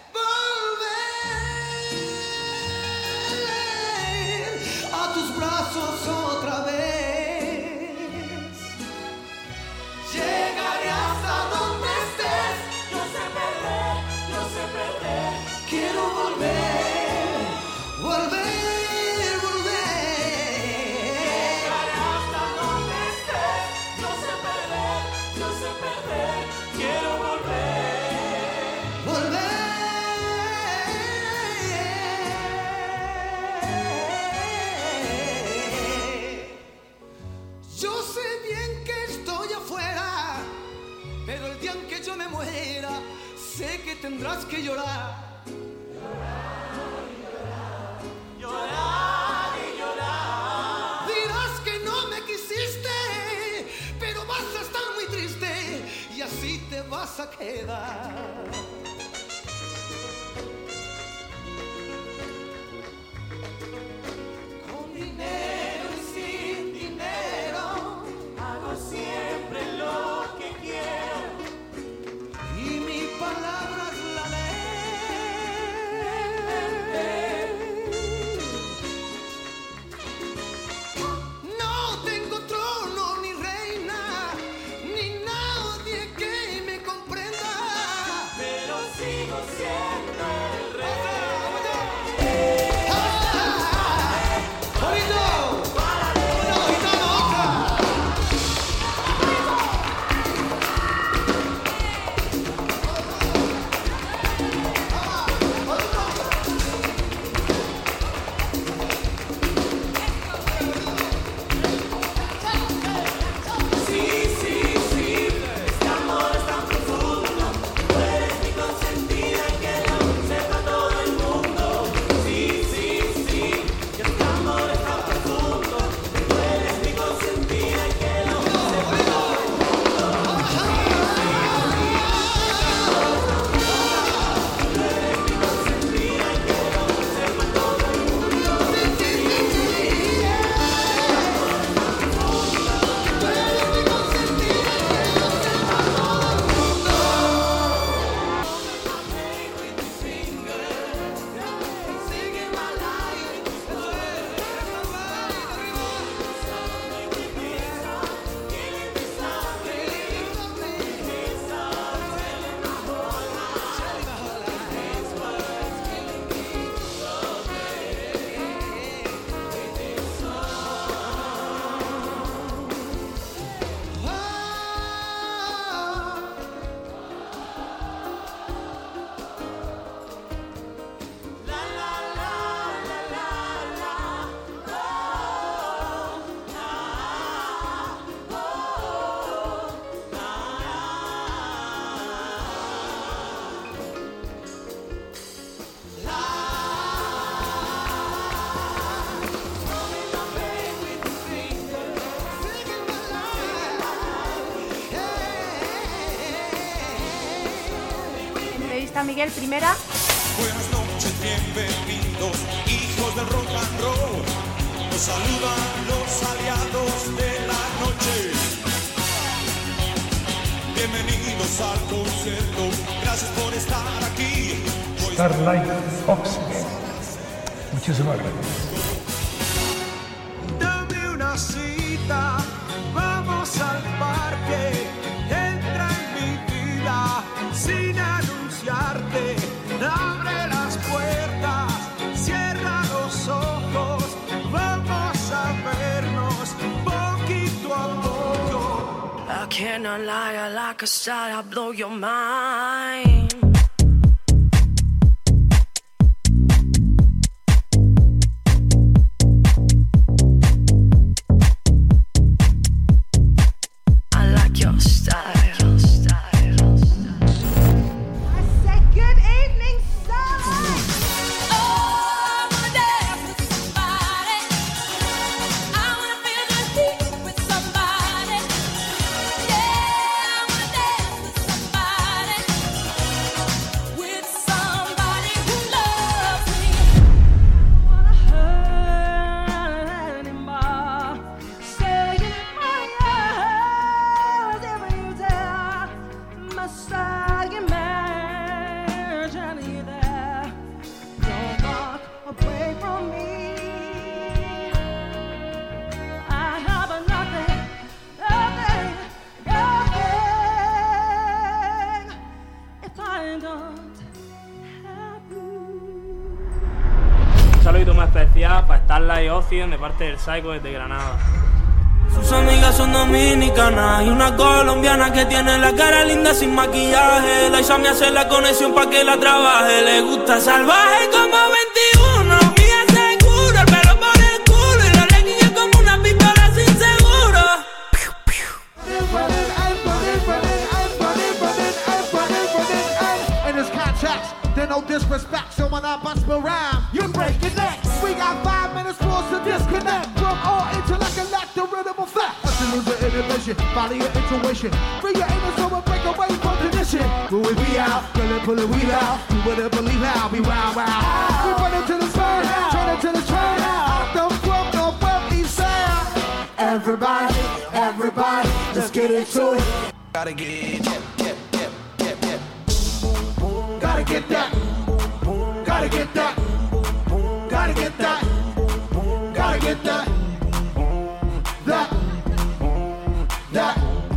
volver a tus brazos otra vez. Llegaré hasta donde estés. Yo sé perder, yo sé perder. Quiero volver, volver, volver. Llegaré hasta donde estés. Yo sé perder, yo sé perder. Quiero volver, volver. Yo sé bien que estoy afuera, pero el día en que yo me muera, sé que tendrás que llorar. Llorar y llorar. Dirás que no me quisiste, pero vas a estar muy triste y así te vas a quedar. Con dinero y sin dinero, hago siempre lo que quiero. Y mi palabra es la ley. No tengo trono ni reina, ni nadie que me comprenda. San Miguel Primera. Buenas noches, bienvenidos, hijos del rock and roll. Nos saludan los aliados de la noche. Bienvenidos al concierto, gracias por estar aquí. Starlight Oxygen. Muchísimas gracias. Dame una cita, vamos al parque. Entra en mi vida sin anunciarte. Abre las puertas, cierra los ojos. Vamos a vernos poquito a poco. I cannot lie, like a star, I blow your mind. Para Starlight Oxygen de parte del Psycho desde Granada. Sus amigas son dominicanas y una colombiana que tiene la cara linda sin maquillaje. La Isa me hace la conexión pa' que la trabaje. Le gusta salvaje como 21, mía seguro, el pelo por el culo y los leggings como una pistola sin seguro. In this context, there's no disrespect, so when I bust my rhyme, you break your neck. We got 5 minutes for us to disconnect from all intellect and lack the rhythm effect. Us lose the inhibition, follow your intuition. Free your inner soul and break away from tradition. Will we be out? Pull it, we loud. You wouldn't believe how we wow. We run into the turn, turn into the turn. Out the front, no well, east side. Everybody, let's get into it. Gotta get Gotta get that. Gotta get that. Gotta get that. Gotta get that. That.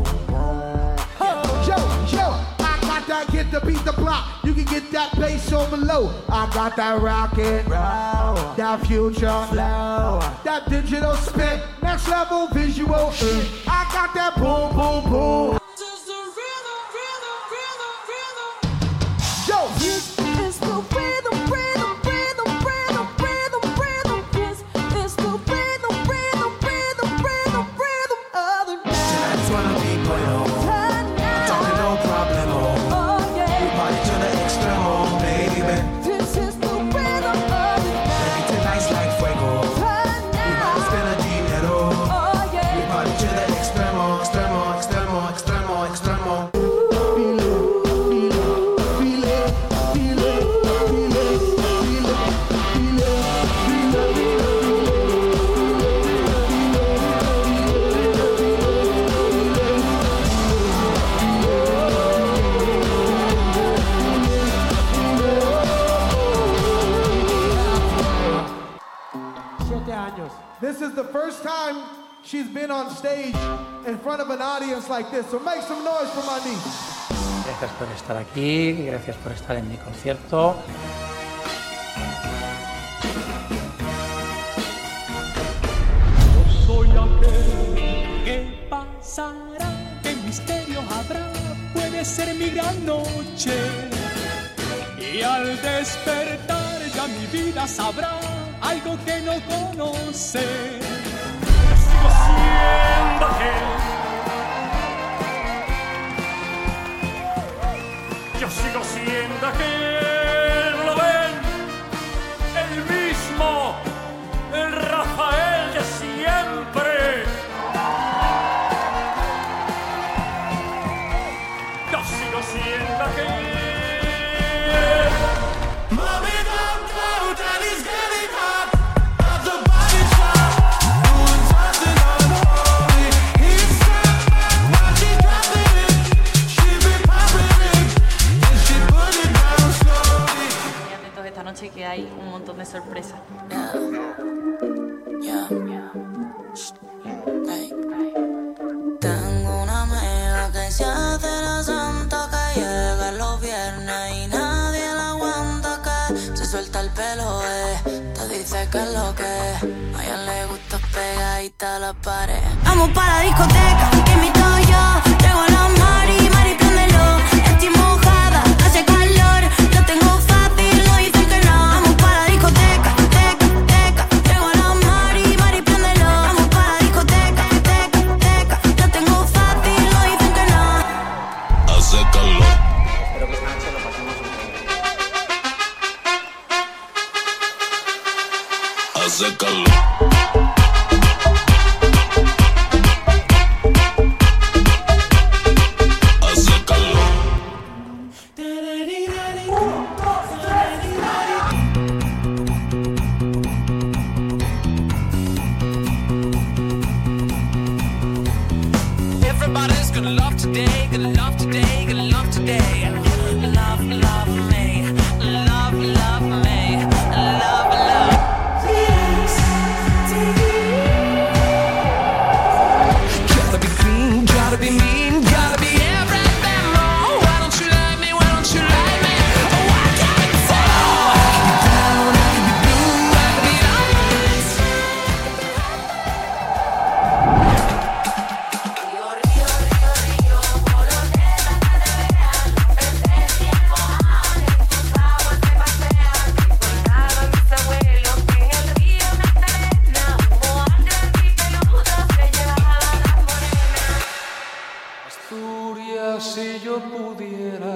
Yo, I got that hit to beat the block. You can get that bass on below. I got that rocket, that future flow, that digital spin, next level visual. I got that boom, boom, boom. Yo, this is the rhythm. This is the rhythm of the night. Tonight's gonna be bueno. Talking no problemo. We party to the extremo, baby. This is the rhythm of the night. Tonight's like fuego. We might spend a dinero. We party to the extremo, extremo, extremo, extremo, extremo. This is the first time she's been on stage in front of an audience like this, so make some noise for my niece. Gracias por estar aquí, gracias por estar en mi concierto. Soy aquel que pasará, qué misterio habrá, puede ser mi gran noche. Y al despertar ya mi vida sabrá algo que no conoce. Yo sigo siendo aquel. Yo sigo siendo aquel, ¿lo ven? El mismo, el Rafael de siempre. Yo sigo siendo aquel. sorpresa. Tengo una amiga que se hace la santa, que llega los viernes y nadie la aguanta, que se suelta el pelo, te dice que es lo que es. A ella le gusta pegadita a la pared. Vamos para la discoteca, que invito yo. Traigo a la Mari, Mari, préndelo. Estoy mojada, hace calor. Lo tengo fácil, no dicen que no. Vamos para la discoteca, teca, teca. Traigo a la Mari, Mari, préndelo. Vamos para la discoteca, teca, teca. Lo tengo fácil, no dicen que no. Hace calor. Espero que esta noche lo pasemos un poco. Hace calor. Everybody's gonna love today, gonna love today, gonna love today. Love, love me, love, love me, love, love. Gotta be clean, gotta be mean, gotta be everything more. Why don't you like me? Why don't you like me? Oh, I can't fall. I can be down, I can be blue, I can be nice. Asturias, si yo pudiera.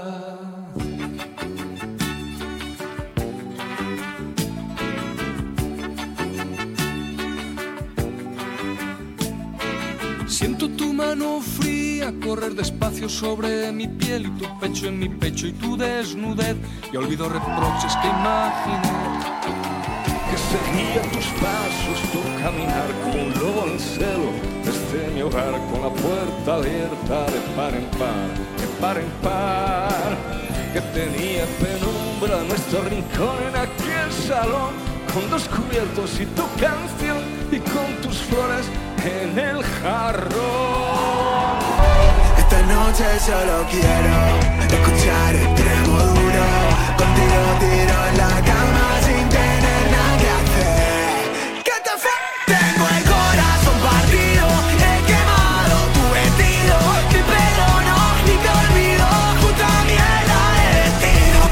Siento tu mano fría correr despacio sobre mi piel y tu pecho en mi pecho y tu desnudez. Y olvido reproches que imaginé. Que seguía tus pasos, tu caminar como un lobo en celo. Desde mi hogar con la puerta abierta de par en par, de par en par. Que tenía penumbra nuestro rincón en aquel salón, con dos cubiertos y tu canción y con tus flores en el jarrón. Esta noche solo quiero escuchar extremo duro. Contigo tiro en la cama sin tener nada que hacer. ¿Qué te fue? Tengo el corazón partido, he quemado tu vestido. Ni perdono, ni te olvido, puta mierda de destino.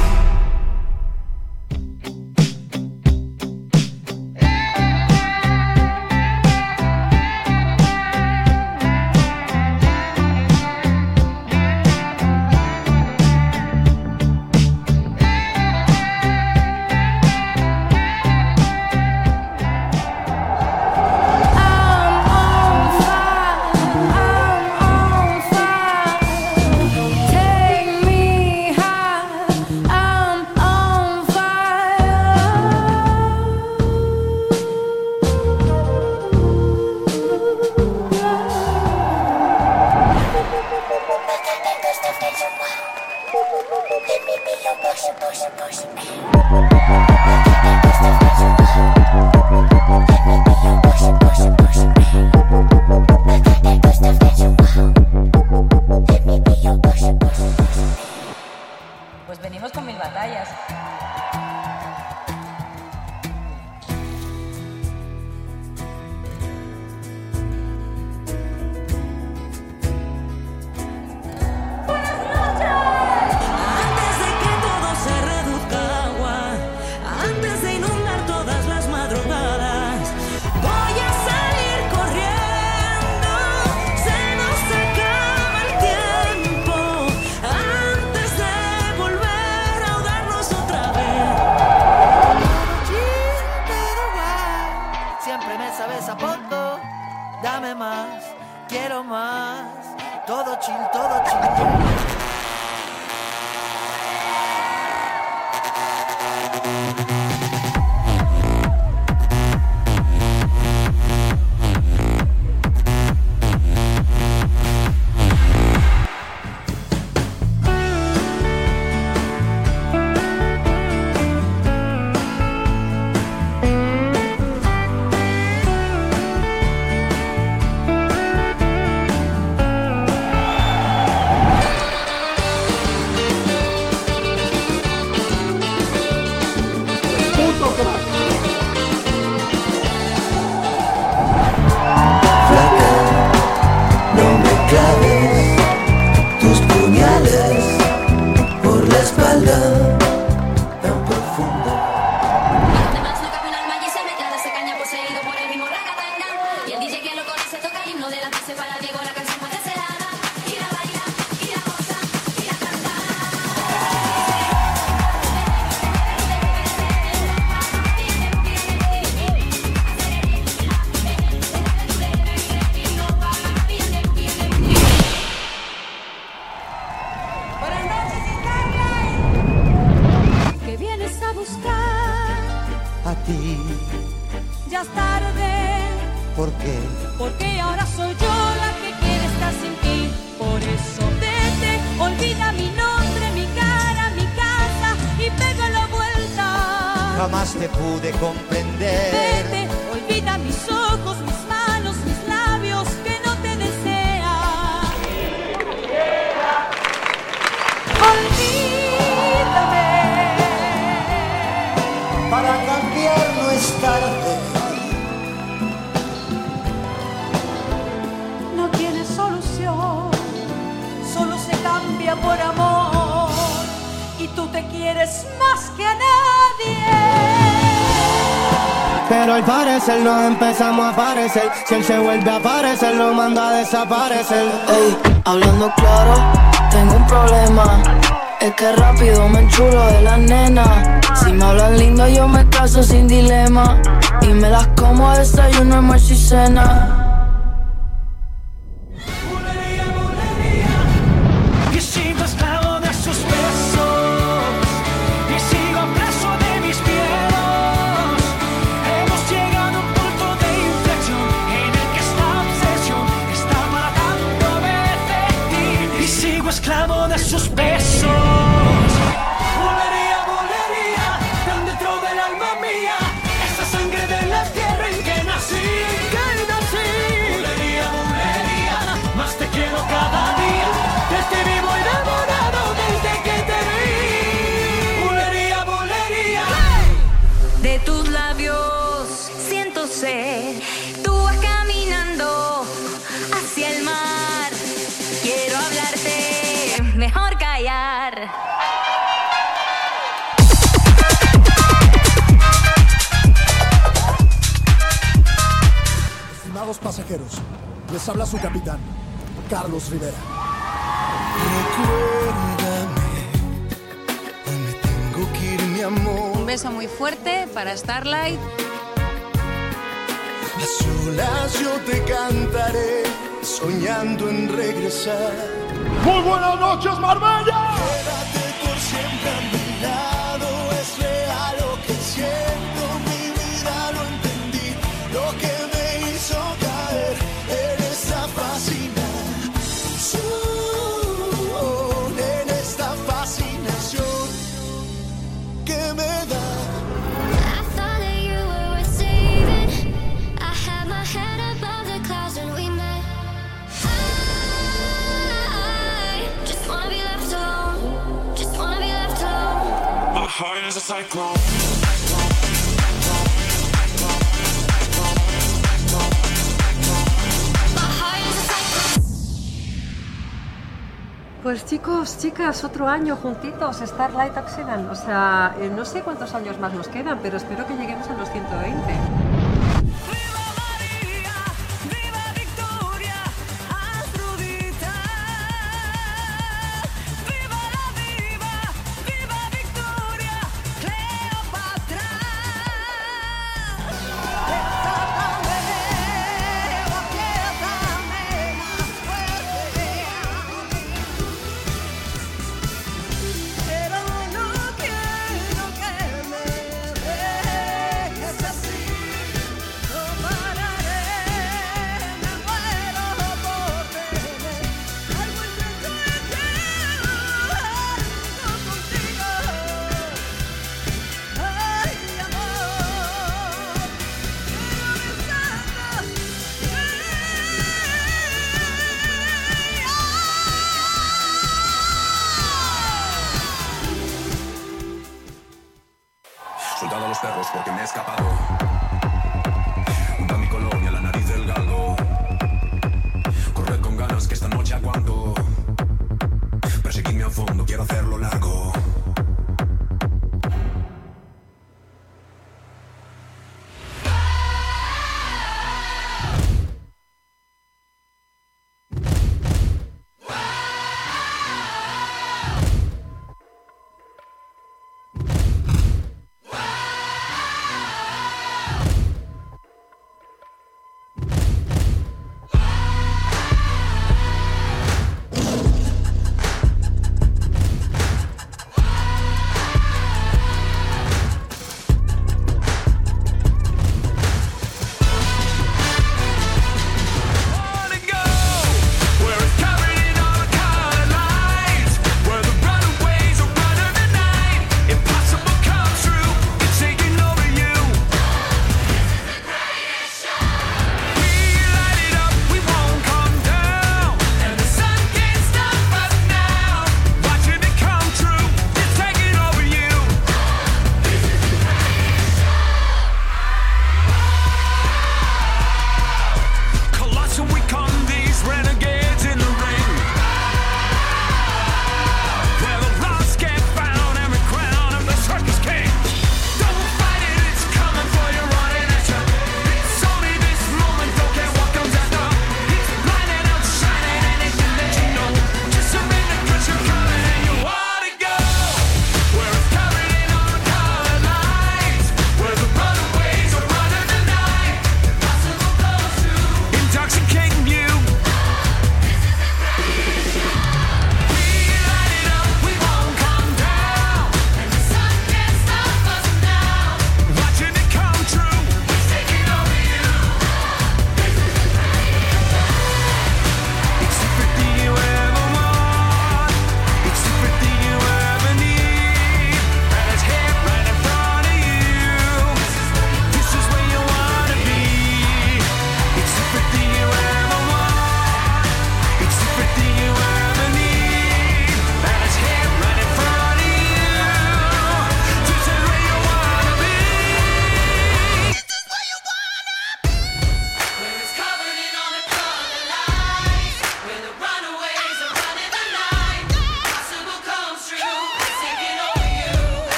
Pues venimos con mil batallas. Antes de que todo se reduzca a agua, antes de inundar todas las madrugadas, voy a salir corriendo. Se nos acaba el tiempo antes de volver a ahogarnos otra vez. Siempre me sabes a poco, dame más, quiero más. Todo chill, todo chill. pase para Diego la canción más deseada. Ir a bailar, ir a gozar, ir a Buenas noches, Starlight. ¿Qué vienes a buscar? A ti, Ya es tarde. ¿por qué? Porque ahora soy yo la que quiere estar sin ti. Por eso vete, olvida mi nombre, mi cara, mi casa y pega la vuelta. Jamás te pude comprender. Vete, olvida mis ojos, mis manos, mis labios que no te desean. Olvídame. Para cambiar no es tarde. No tiene solución, solo se cambia por amor y tú te quieres más que a nadie. Pero al parecer nos empezamos a parecer. Si él se vuelve a aparecer, lo manda a desaparecer. Ey, hablando claro, tengo un problema. Es que rápido me enchulo de las nenas. Si me hablan lindo yo me caso sin dilema. Y me las como a desayuno, almuerzo y cena. Y sigo esclavo de sus besos. Y sigo preso de mis miedos. Hemos llegado a un punto de inflexión en el que esta obsesión está matando a y sigo esclavo de sus besos. Bulería, bulería, tan dentro del alma mía. Esa sangre de la tierra en que nací. Bulería, bulería, más te quiero cada día. De ti vivo enamorado desde que te vi. Bulería, bulería. De tus labios siento sed, tú vas caminando hacia el mar. Quiero hablarte, mejor callar. Estimados pasajeros, les habla su capitán, Carlos Rivera. Recuérdame, hoy me tengo que ir, mi amor. Un beso muy fuerte para Starlight. A solas yo te cantaré, soñando en regresar. Muy buenas noches, Marbella. Quédate por siempre a mi lado, es real lo que siento, mi vida lo entendí, lo que me hizo caer en esta fascinación que me da. I thought that you were worth saving. I had my head above the clouds when we met. I just wanna be left alone. Just wanna be left alone. My heart is a cyclone. Pues chicos, chicas, otro año juntitos, Starlight Oxidant. O sea, no sé cuántos años más nos quedan, pero espero que lleguemos a los 120. Pero no quiero que me dejes así. No pararé, me muero por tener algo inmenso contigo. Ay, amor, Soltado a los perros porque me he escapado. Junto a mi colonia, la nariz del galgo. Corred con ganas que esta noche aguanto. Perseguidme a fondo, quiero hacerlo largo.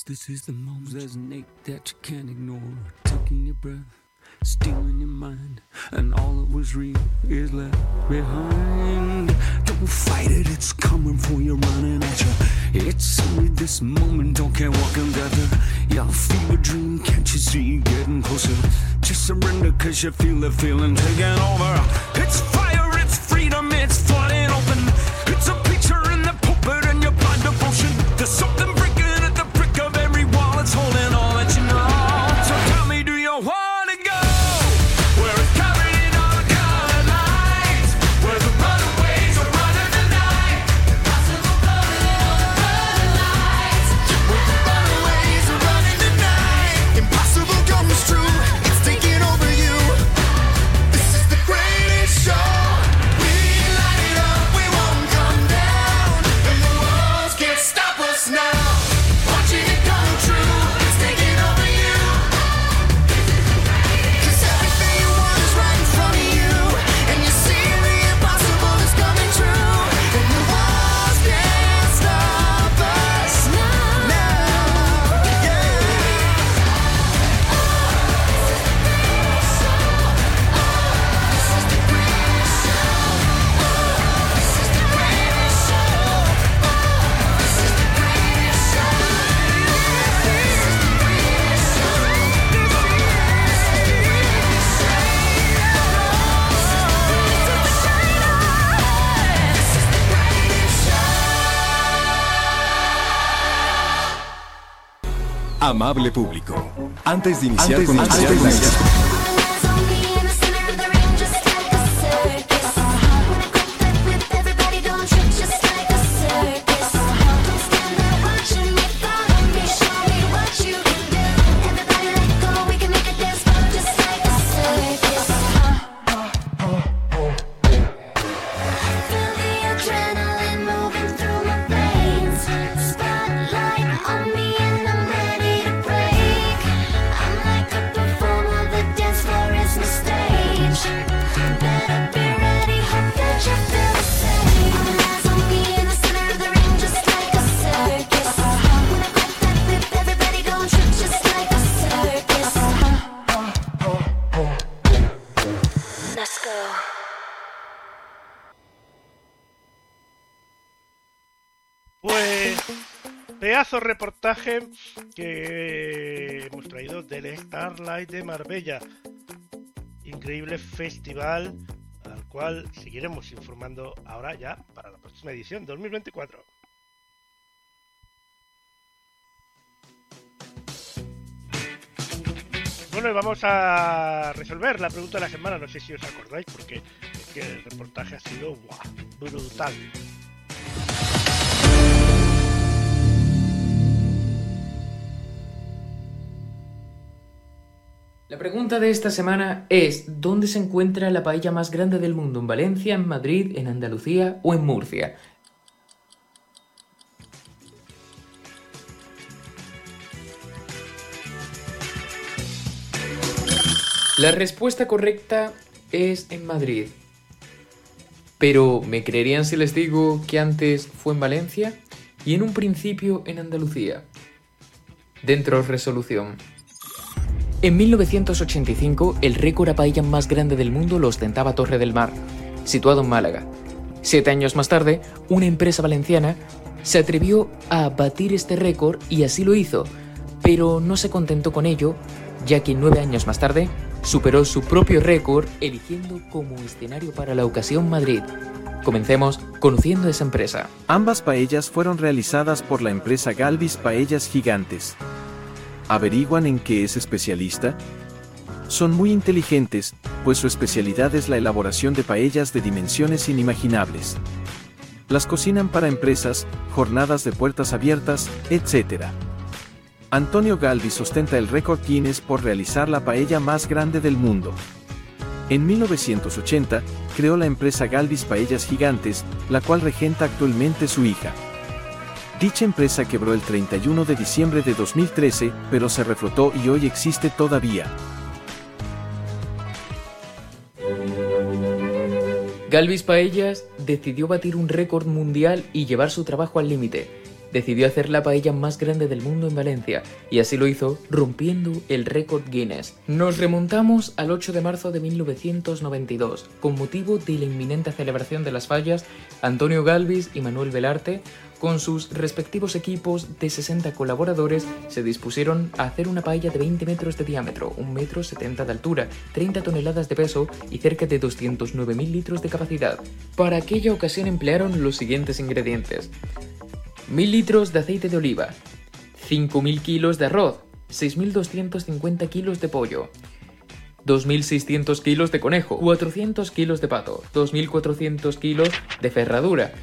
Yes, this is the moment. There's an ache that you can't ignore. Taking your breath, stealing your mind, and all that was real is left behind. Don't fight it, it's coming for you, running at you. It's only this moment, don't care what can gather. Your fever dream, can't you see getting closer? Just surrender, cause you feel the feeling taking over. It's fire, it's freedom, it's flooding open. It's a picture in the pulpit and your blind devotion. There's something breaking at the brick of every wall. It's holding all that you know. So tell me, do you want to go where it's covered in all the colored lights, where the runaways are running the night? Impossible blowing in all the colored lights, where the runaways are running the night. Impossible comes true, it's taking over you. This is the greatest show. We light it up, we won't come down, and the walls can't stop us now. Watching it come true, it's taking over you. 'Cause everything you want is right in front of you, and you see the impossible is coming true, and the walls can't stop us now. Yeah. Amable público, antes de iniciar con Pues pedazo reportaje que hemos traído del Starlight de Marbella. Increíble festival al cual seguiremos informando ahora ya para la próxima edición 2024. Bueno, y vamos a resolver la pregunta de la semana. No sé si os acordáis, porque es que el reportaje ha sido brutal. La pregunta de esta semana es: ¿dónde se encuentra la paella más grande del mundo? ¿En Valencia, en Madrid, en Andalucía o en Murcia? La respuesta correcta es en Madrid. Pero ¿me creerían si les digo que antes fue en Valencia y en un principio en Andalucía? Dentro resolución. En 1985, el récord a paella más grande del mundo lo ostentaba Torre del Mar, situado en Málaga. 7 años más tarde, una empresa valenciana se atrevió a batir este récord y así lo hizo, pero no se contentó con ello, ya que 9 años más tarde superó su propio récord, eligiendo como escenario para la ocasión Madrid. Comencemos conociendo esa empresa. Ambas paellas fueron realizadas por la empresa Galvis Paellas Gigantes. ¿Averiguan en qué es especialista? Son muy inteligentes, pues su especialidad es la elaboración de paellas de dimensiones inimaginables. Las cocinan para empresas, jornadas de puertas abiertas, etc. Antonio Galvis ostenta el récord Guinness por realizar la paella más grande del mundo. En 1980, creó la empresa Galvis Paellas Gigantes, la cual regenta actualmente su hija. Dicha empresa quebró el 31 de diciembre de 2013, pero se reflotó y hoy existe todavía. Galvis Paellas decidió batir un récord mundial y llevar su trabajo al límite. decidió hacer la paella más grande del mundo en Valencia, y así lo hizo, rompiendo el récord Guinness. Nos remontamos al 8 de marzo de 1992. Con motivo de la inminente celebración de las fallas, Antonio Galvis y Manuel Velarte, con sus respectivos equipos de 60 colaboradores, se dispusieron a hacer una paella de 20 metros de diámetro, 1,70 m de altura, 30 toneladas de peso y cerca de 209.000 litros de capacidad. Para aquella ocasión emplearon los siguientes ingredientes: 1.000 litros de aceite de oliva, 5.000 kilos de arroz, 6.250 kilos de pollo, 2.600 kilos de conejo, 400 kilos de pato, 2.400 kilos de ferradura,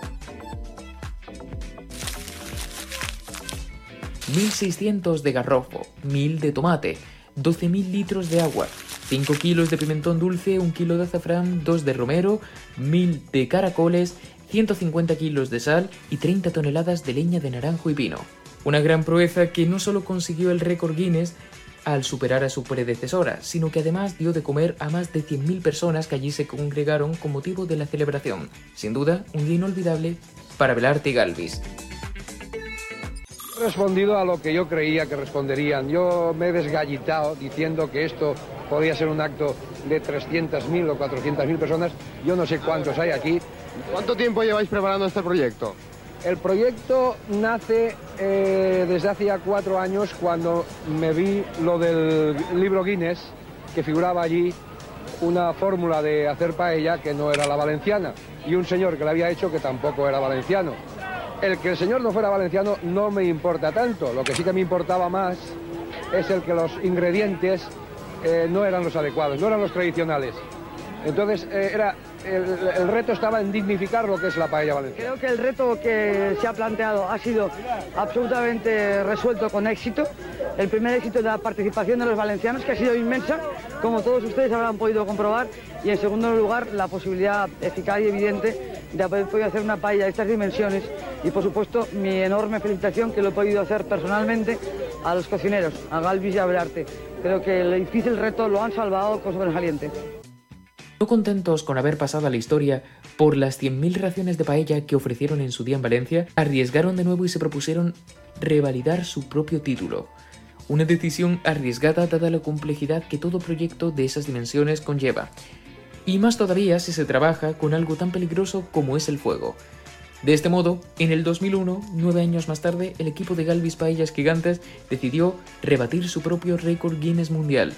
1.600 de garrofo, 1.000 de tomate, 12.000 litros de agua, 5 kilos de pimentón dulce, 1 kilo de azafrán, 2 de romero, 1.000 de caracoles, 150 kilos de sal y 30 toneladas de leña de naranjo y pino. Una gran proeza que no solo consiguió el récord Guinness al superar a su predecesora, sino que además dio de comer a más de 100.000 personas que allí se congregaron con motivo de la celebración. Sin duda, un día inolvidable para Velarte y Galvis. He respondido a lo que yo creía que responderían. Yo me he desgallitado diciendo que esto podía ser un acto de 300.000 o 400.000 personas. Yo no sé cuántos hay aquí. ¿Cuánto tiempo lleváis preparando este proyecto? El proyecto nace desde hace ya 4 años, cuando me vi lo del libro Guinness, que figuraba allí una fórmula de hacer paella que no era la valenciana, y un señor que la había hecho que tampoco era valenciano. El que el señor no fuera valenciano no me importa tanto. Lo que sí que me importaba más es el que los ingredientes no eran los adecuados, no eran los tradicionales. Entonces el reto estaba en dignificar lo que es la paella valenciana. Creo que el reto que se ha planteado ha sido absolutamente resuelto con éxito. El primer éxito de la participación de los valencianos, que ha sido inmensa, como todos ustedes habrán podido comprobar, y en segundo lugar la posibilidad eficaz y evidente de haber podido hacer una paella de estas dimensiones, y por supuesto mi enorme felicitación, que lo he podido hacer personalmente, a los cocineros, a Galvis y a Velarte. Creo que el difícil reto lo han salvado con sobresaliente. No contentos con haber pasado a la historia por las 100.000 raciones de paella que ofrecieron en su día en Valencia, arriesgaron de nuevo y se propusieron revalidar su propio título. Una decisión arriesgada dada la complejidad que todo proyecto de esas dimensiones conlleva. Y más todavía si se trabaja con algo tan peligroso como es el fuego. De este modo, en el 2001, 9 años más tarde, el equipo de Galvis Paellas Gigantes decidió rebatir su propio récord Guinness mundial.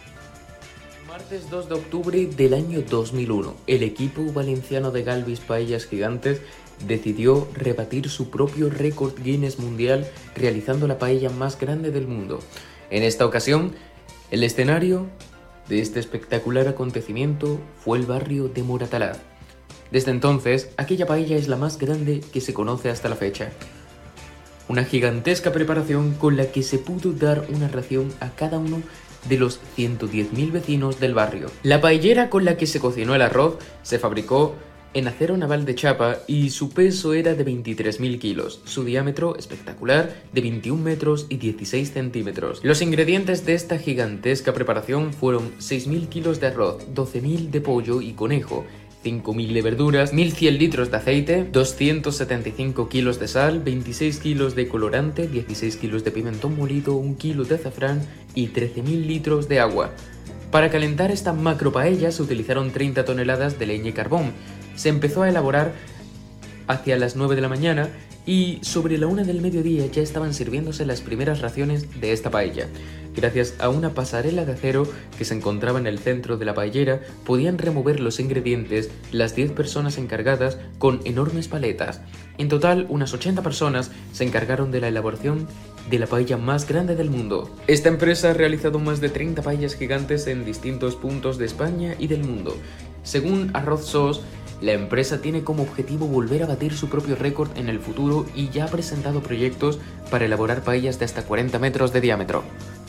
Martes 2 de octubre del año 2001, el equipo valenciano de Galvis Paellas Gigantes decidió rebatir su propio récord Guinness mundial realizando la paella más grande del mundo. En esta ocasión, el escenario de este espectacular acontecimiento fue el barrio de Moratalaz. Desde entonces, aquella paella es la más grande que se conoce hasta la fecha. Una gigantesca preparación con la que se pudo dar una ración a cada uno de los 110.000 vecinos del barrio. La paellera con la que se cocinó el arroz se fabricó en acero naval de chapa y su peso era de 23.000 kilos, su diámetro espectacular de 21 metros y 16 centímetros. Los ingredientes de esta gigantesca preparación fueron 6.000 kilos de arroz, 12.000 de pollo y conejo, 5.000 de verduras, 1.100 litros de aceite, 275 kilos de sal, 26 kilos de colorante, 16 kilos de pimentón molido, 1 kilo de azafrán y 13.000 litros de agua. Para calentar esta macro paella se utilizaron 30 toneladas de leña y carbón. Se empezó a elaborar hacia las 9 de la mañana y sobre la 1 del mediodía ya estaban sirviéndose las primeras raciones de esta paella. Gracias a una pasarela de acero que se encontraba en el centro de la paellera, podían remover los ingredientes las 10 personas encargadas con enormes paletas. En total, unas 80 personas se encargaron de la elaboración de la paella más grande del mundo. Esta empresa ha realizado más de 30 paellas gigantes en distintos puntos de España y del mundo. Según Arroz Sos, la empresa tiene como objetivo volver a batir su propio récord en el futuro y ya ha presentado proyectos para elaborar paellas de hasta 40 metros de diámetro.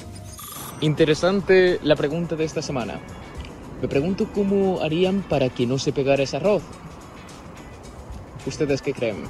Interesante la pregunta de esta semana. Me pregunto cómo harían para que no se pegara ese arroz. ¿Ustedes qué creen?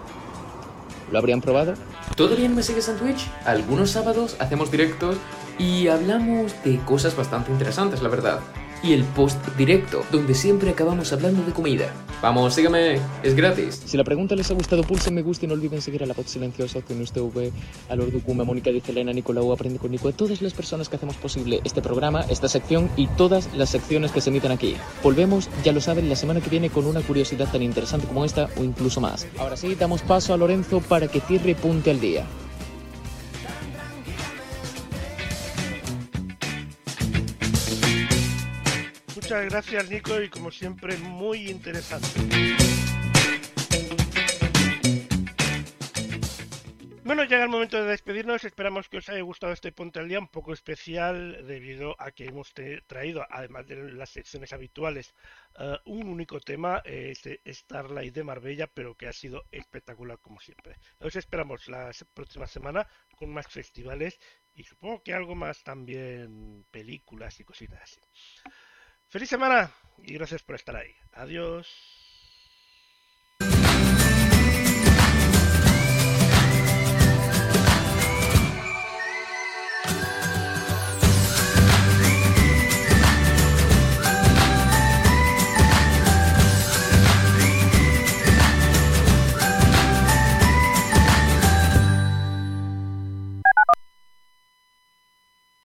¿Lo habrían probado? ¿Todavía no me sigues en Twitch? Algunos sábados hacemos directos y hablamos de cosas bastante interesantes, la verdad. y el post directo, donde siempre acabamos hablando de comida. Vamos, sígueme, es gratis. Si la pregunta les ha gustado, pulsen me gusta y no olviden seguir a La Voz Silenciosa, Ocunus TV, a Lord Kuma, Mónica Diz, Elena, Nicolau, Aprende con Nico, a todas las personas que hacemos posible este programa, esta sección y todas las secciones que se emiten aquí. Volvemos, ya lo saben, la semana que viene con una curiosidad tan interesante como esta o incluso más. Ahora sí, damos paso a Lorenzo para que cierre Punte al Día. Muchas gracias, Nico, y como siempre muy interesante. Bueno, llega el momento de despedirnos. Esperamos que os haya gustado este Ponte al Día, un poco especial debido a que hemos traído, además de las secciones habituales, un único tema, este Starlight de Marbella, pero que ha sido espectacular como siempre. Os esperamos la próxima semana con más festivales y supongo que algo más también, películas y cositas así. ¡Feliz semana! Y gracias por estar ahí. Adiós.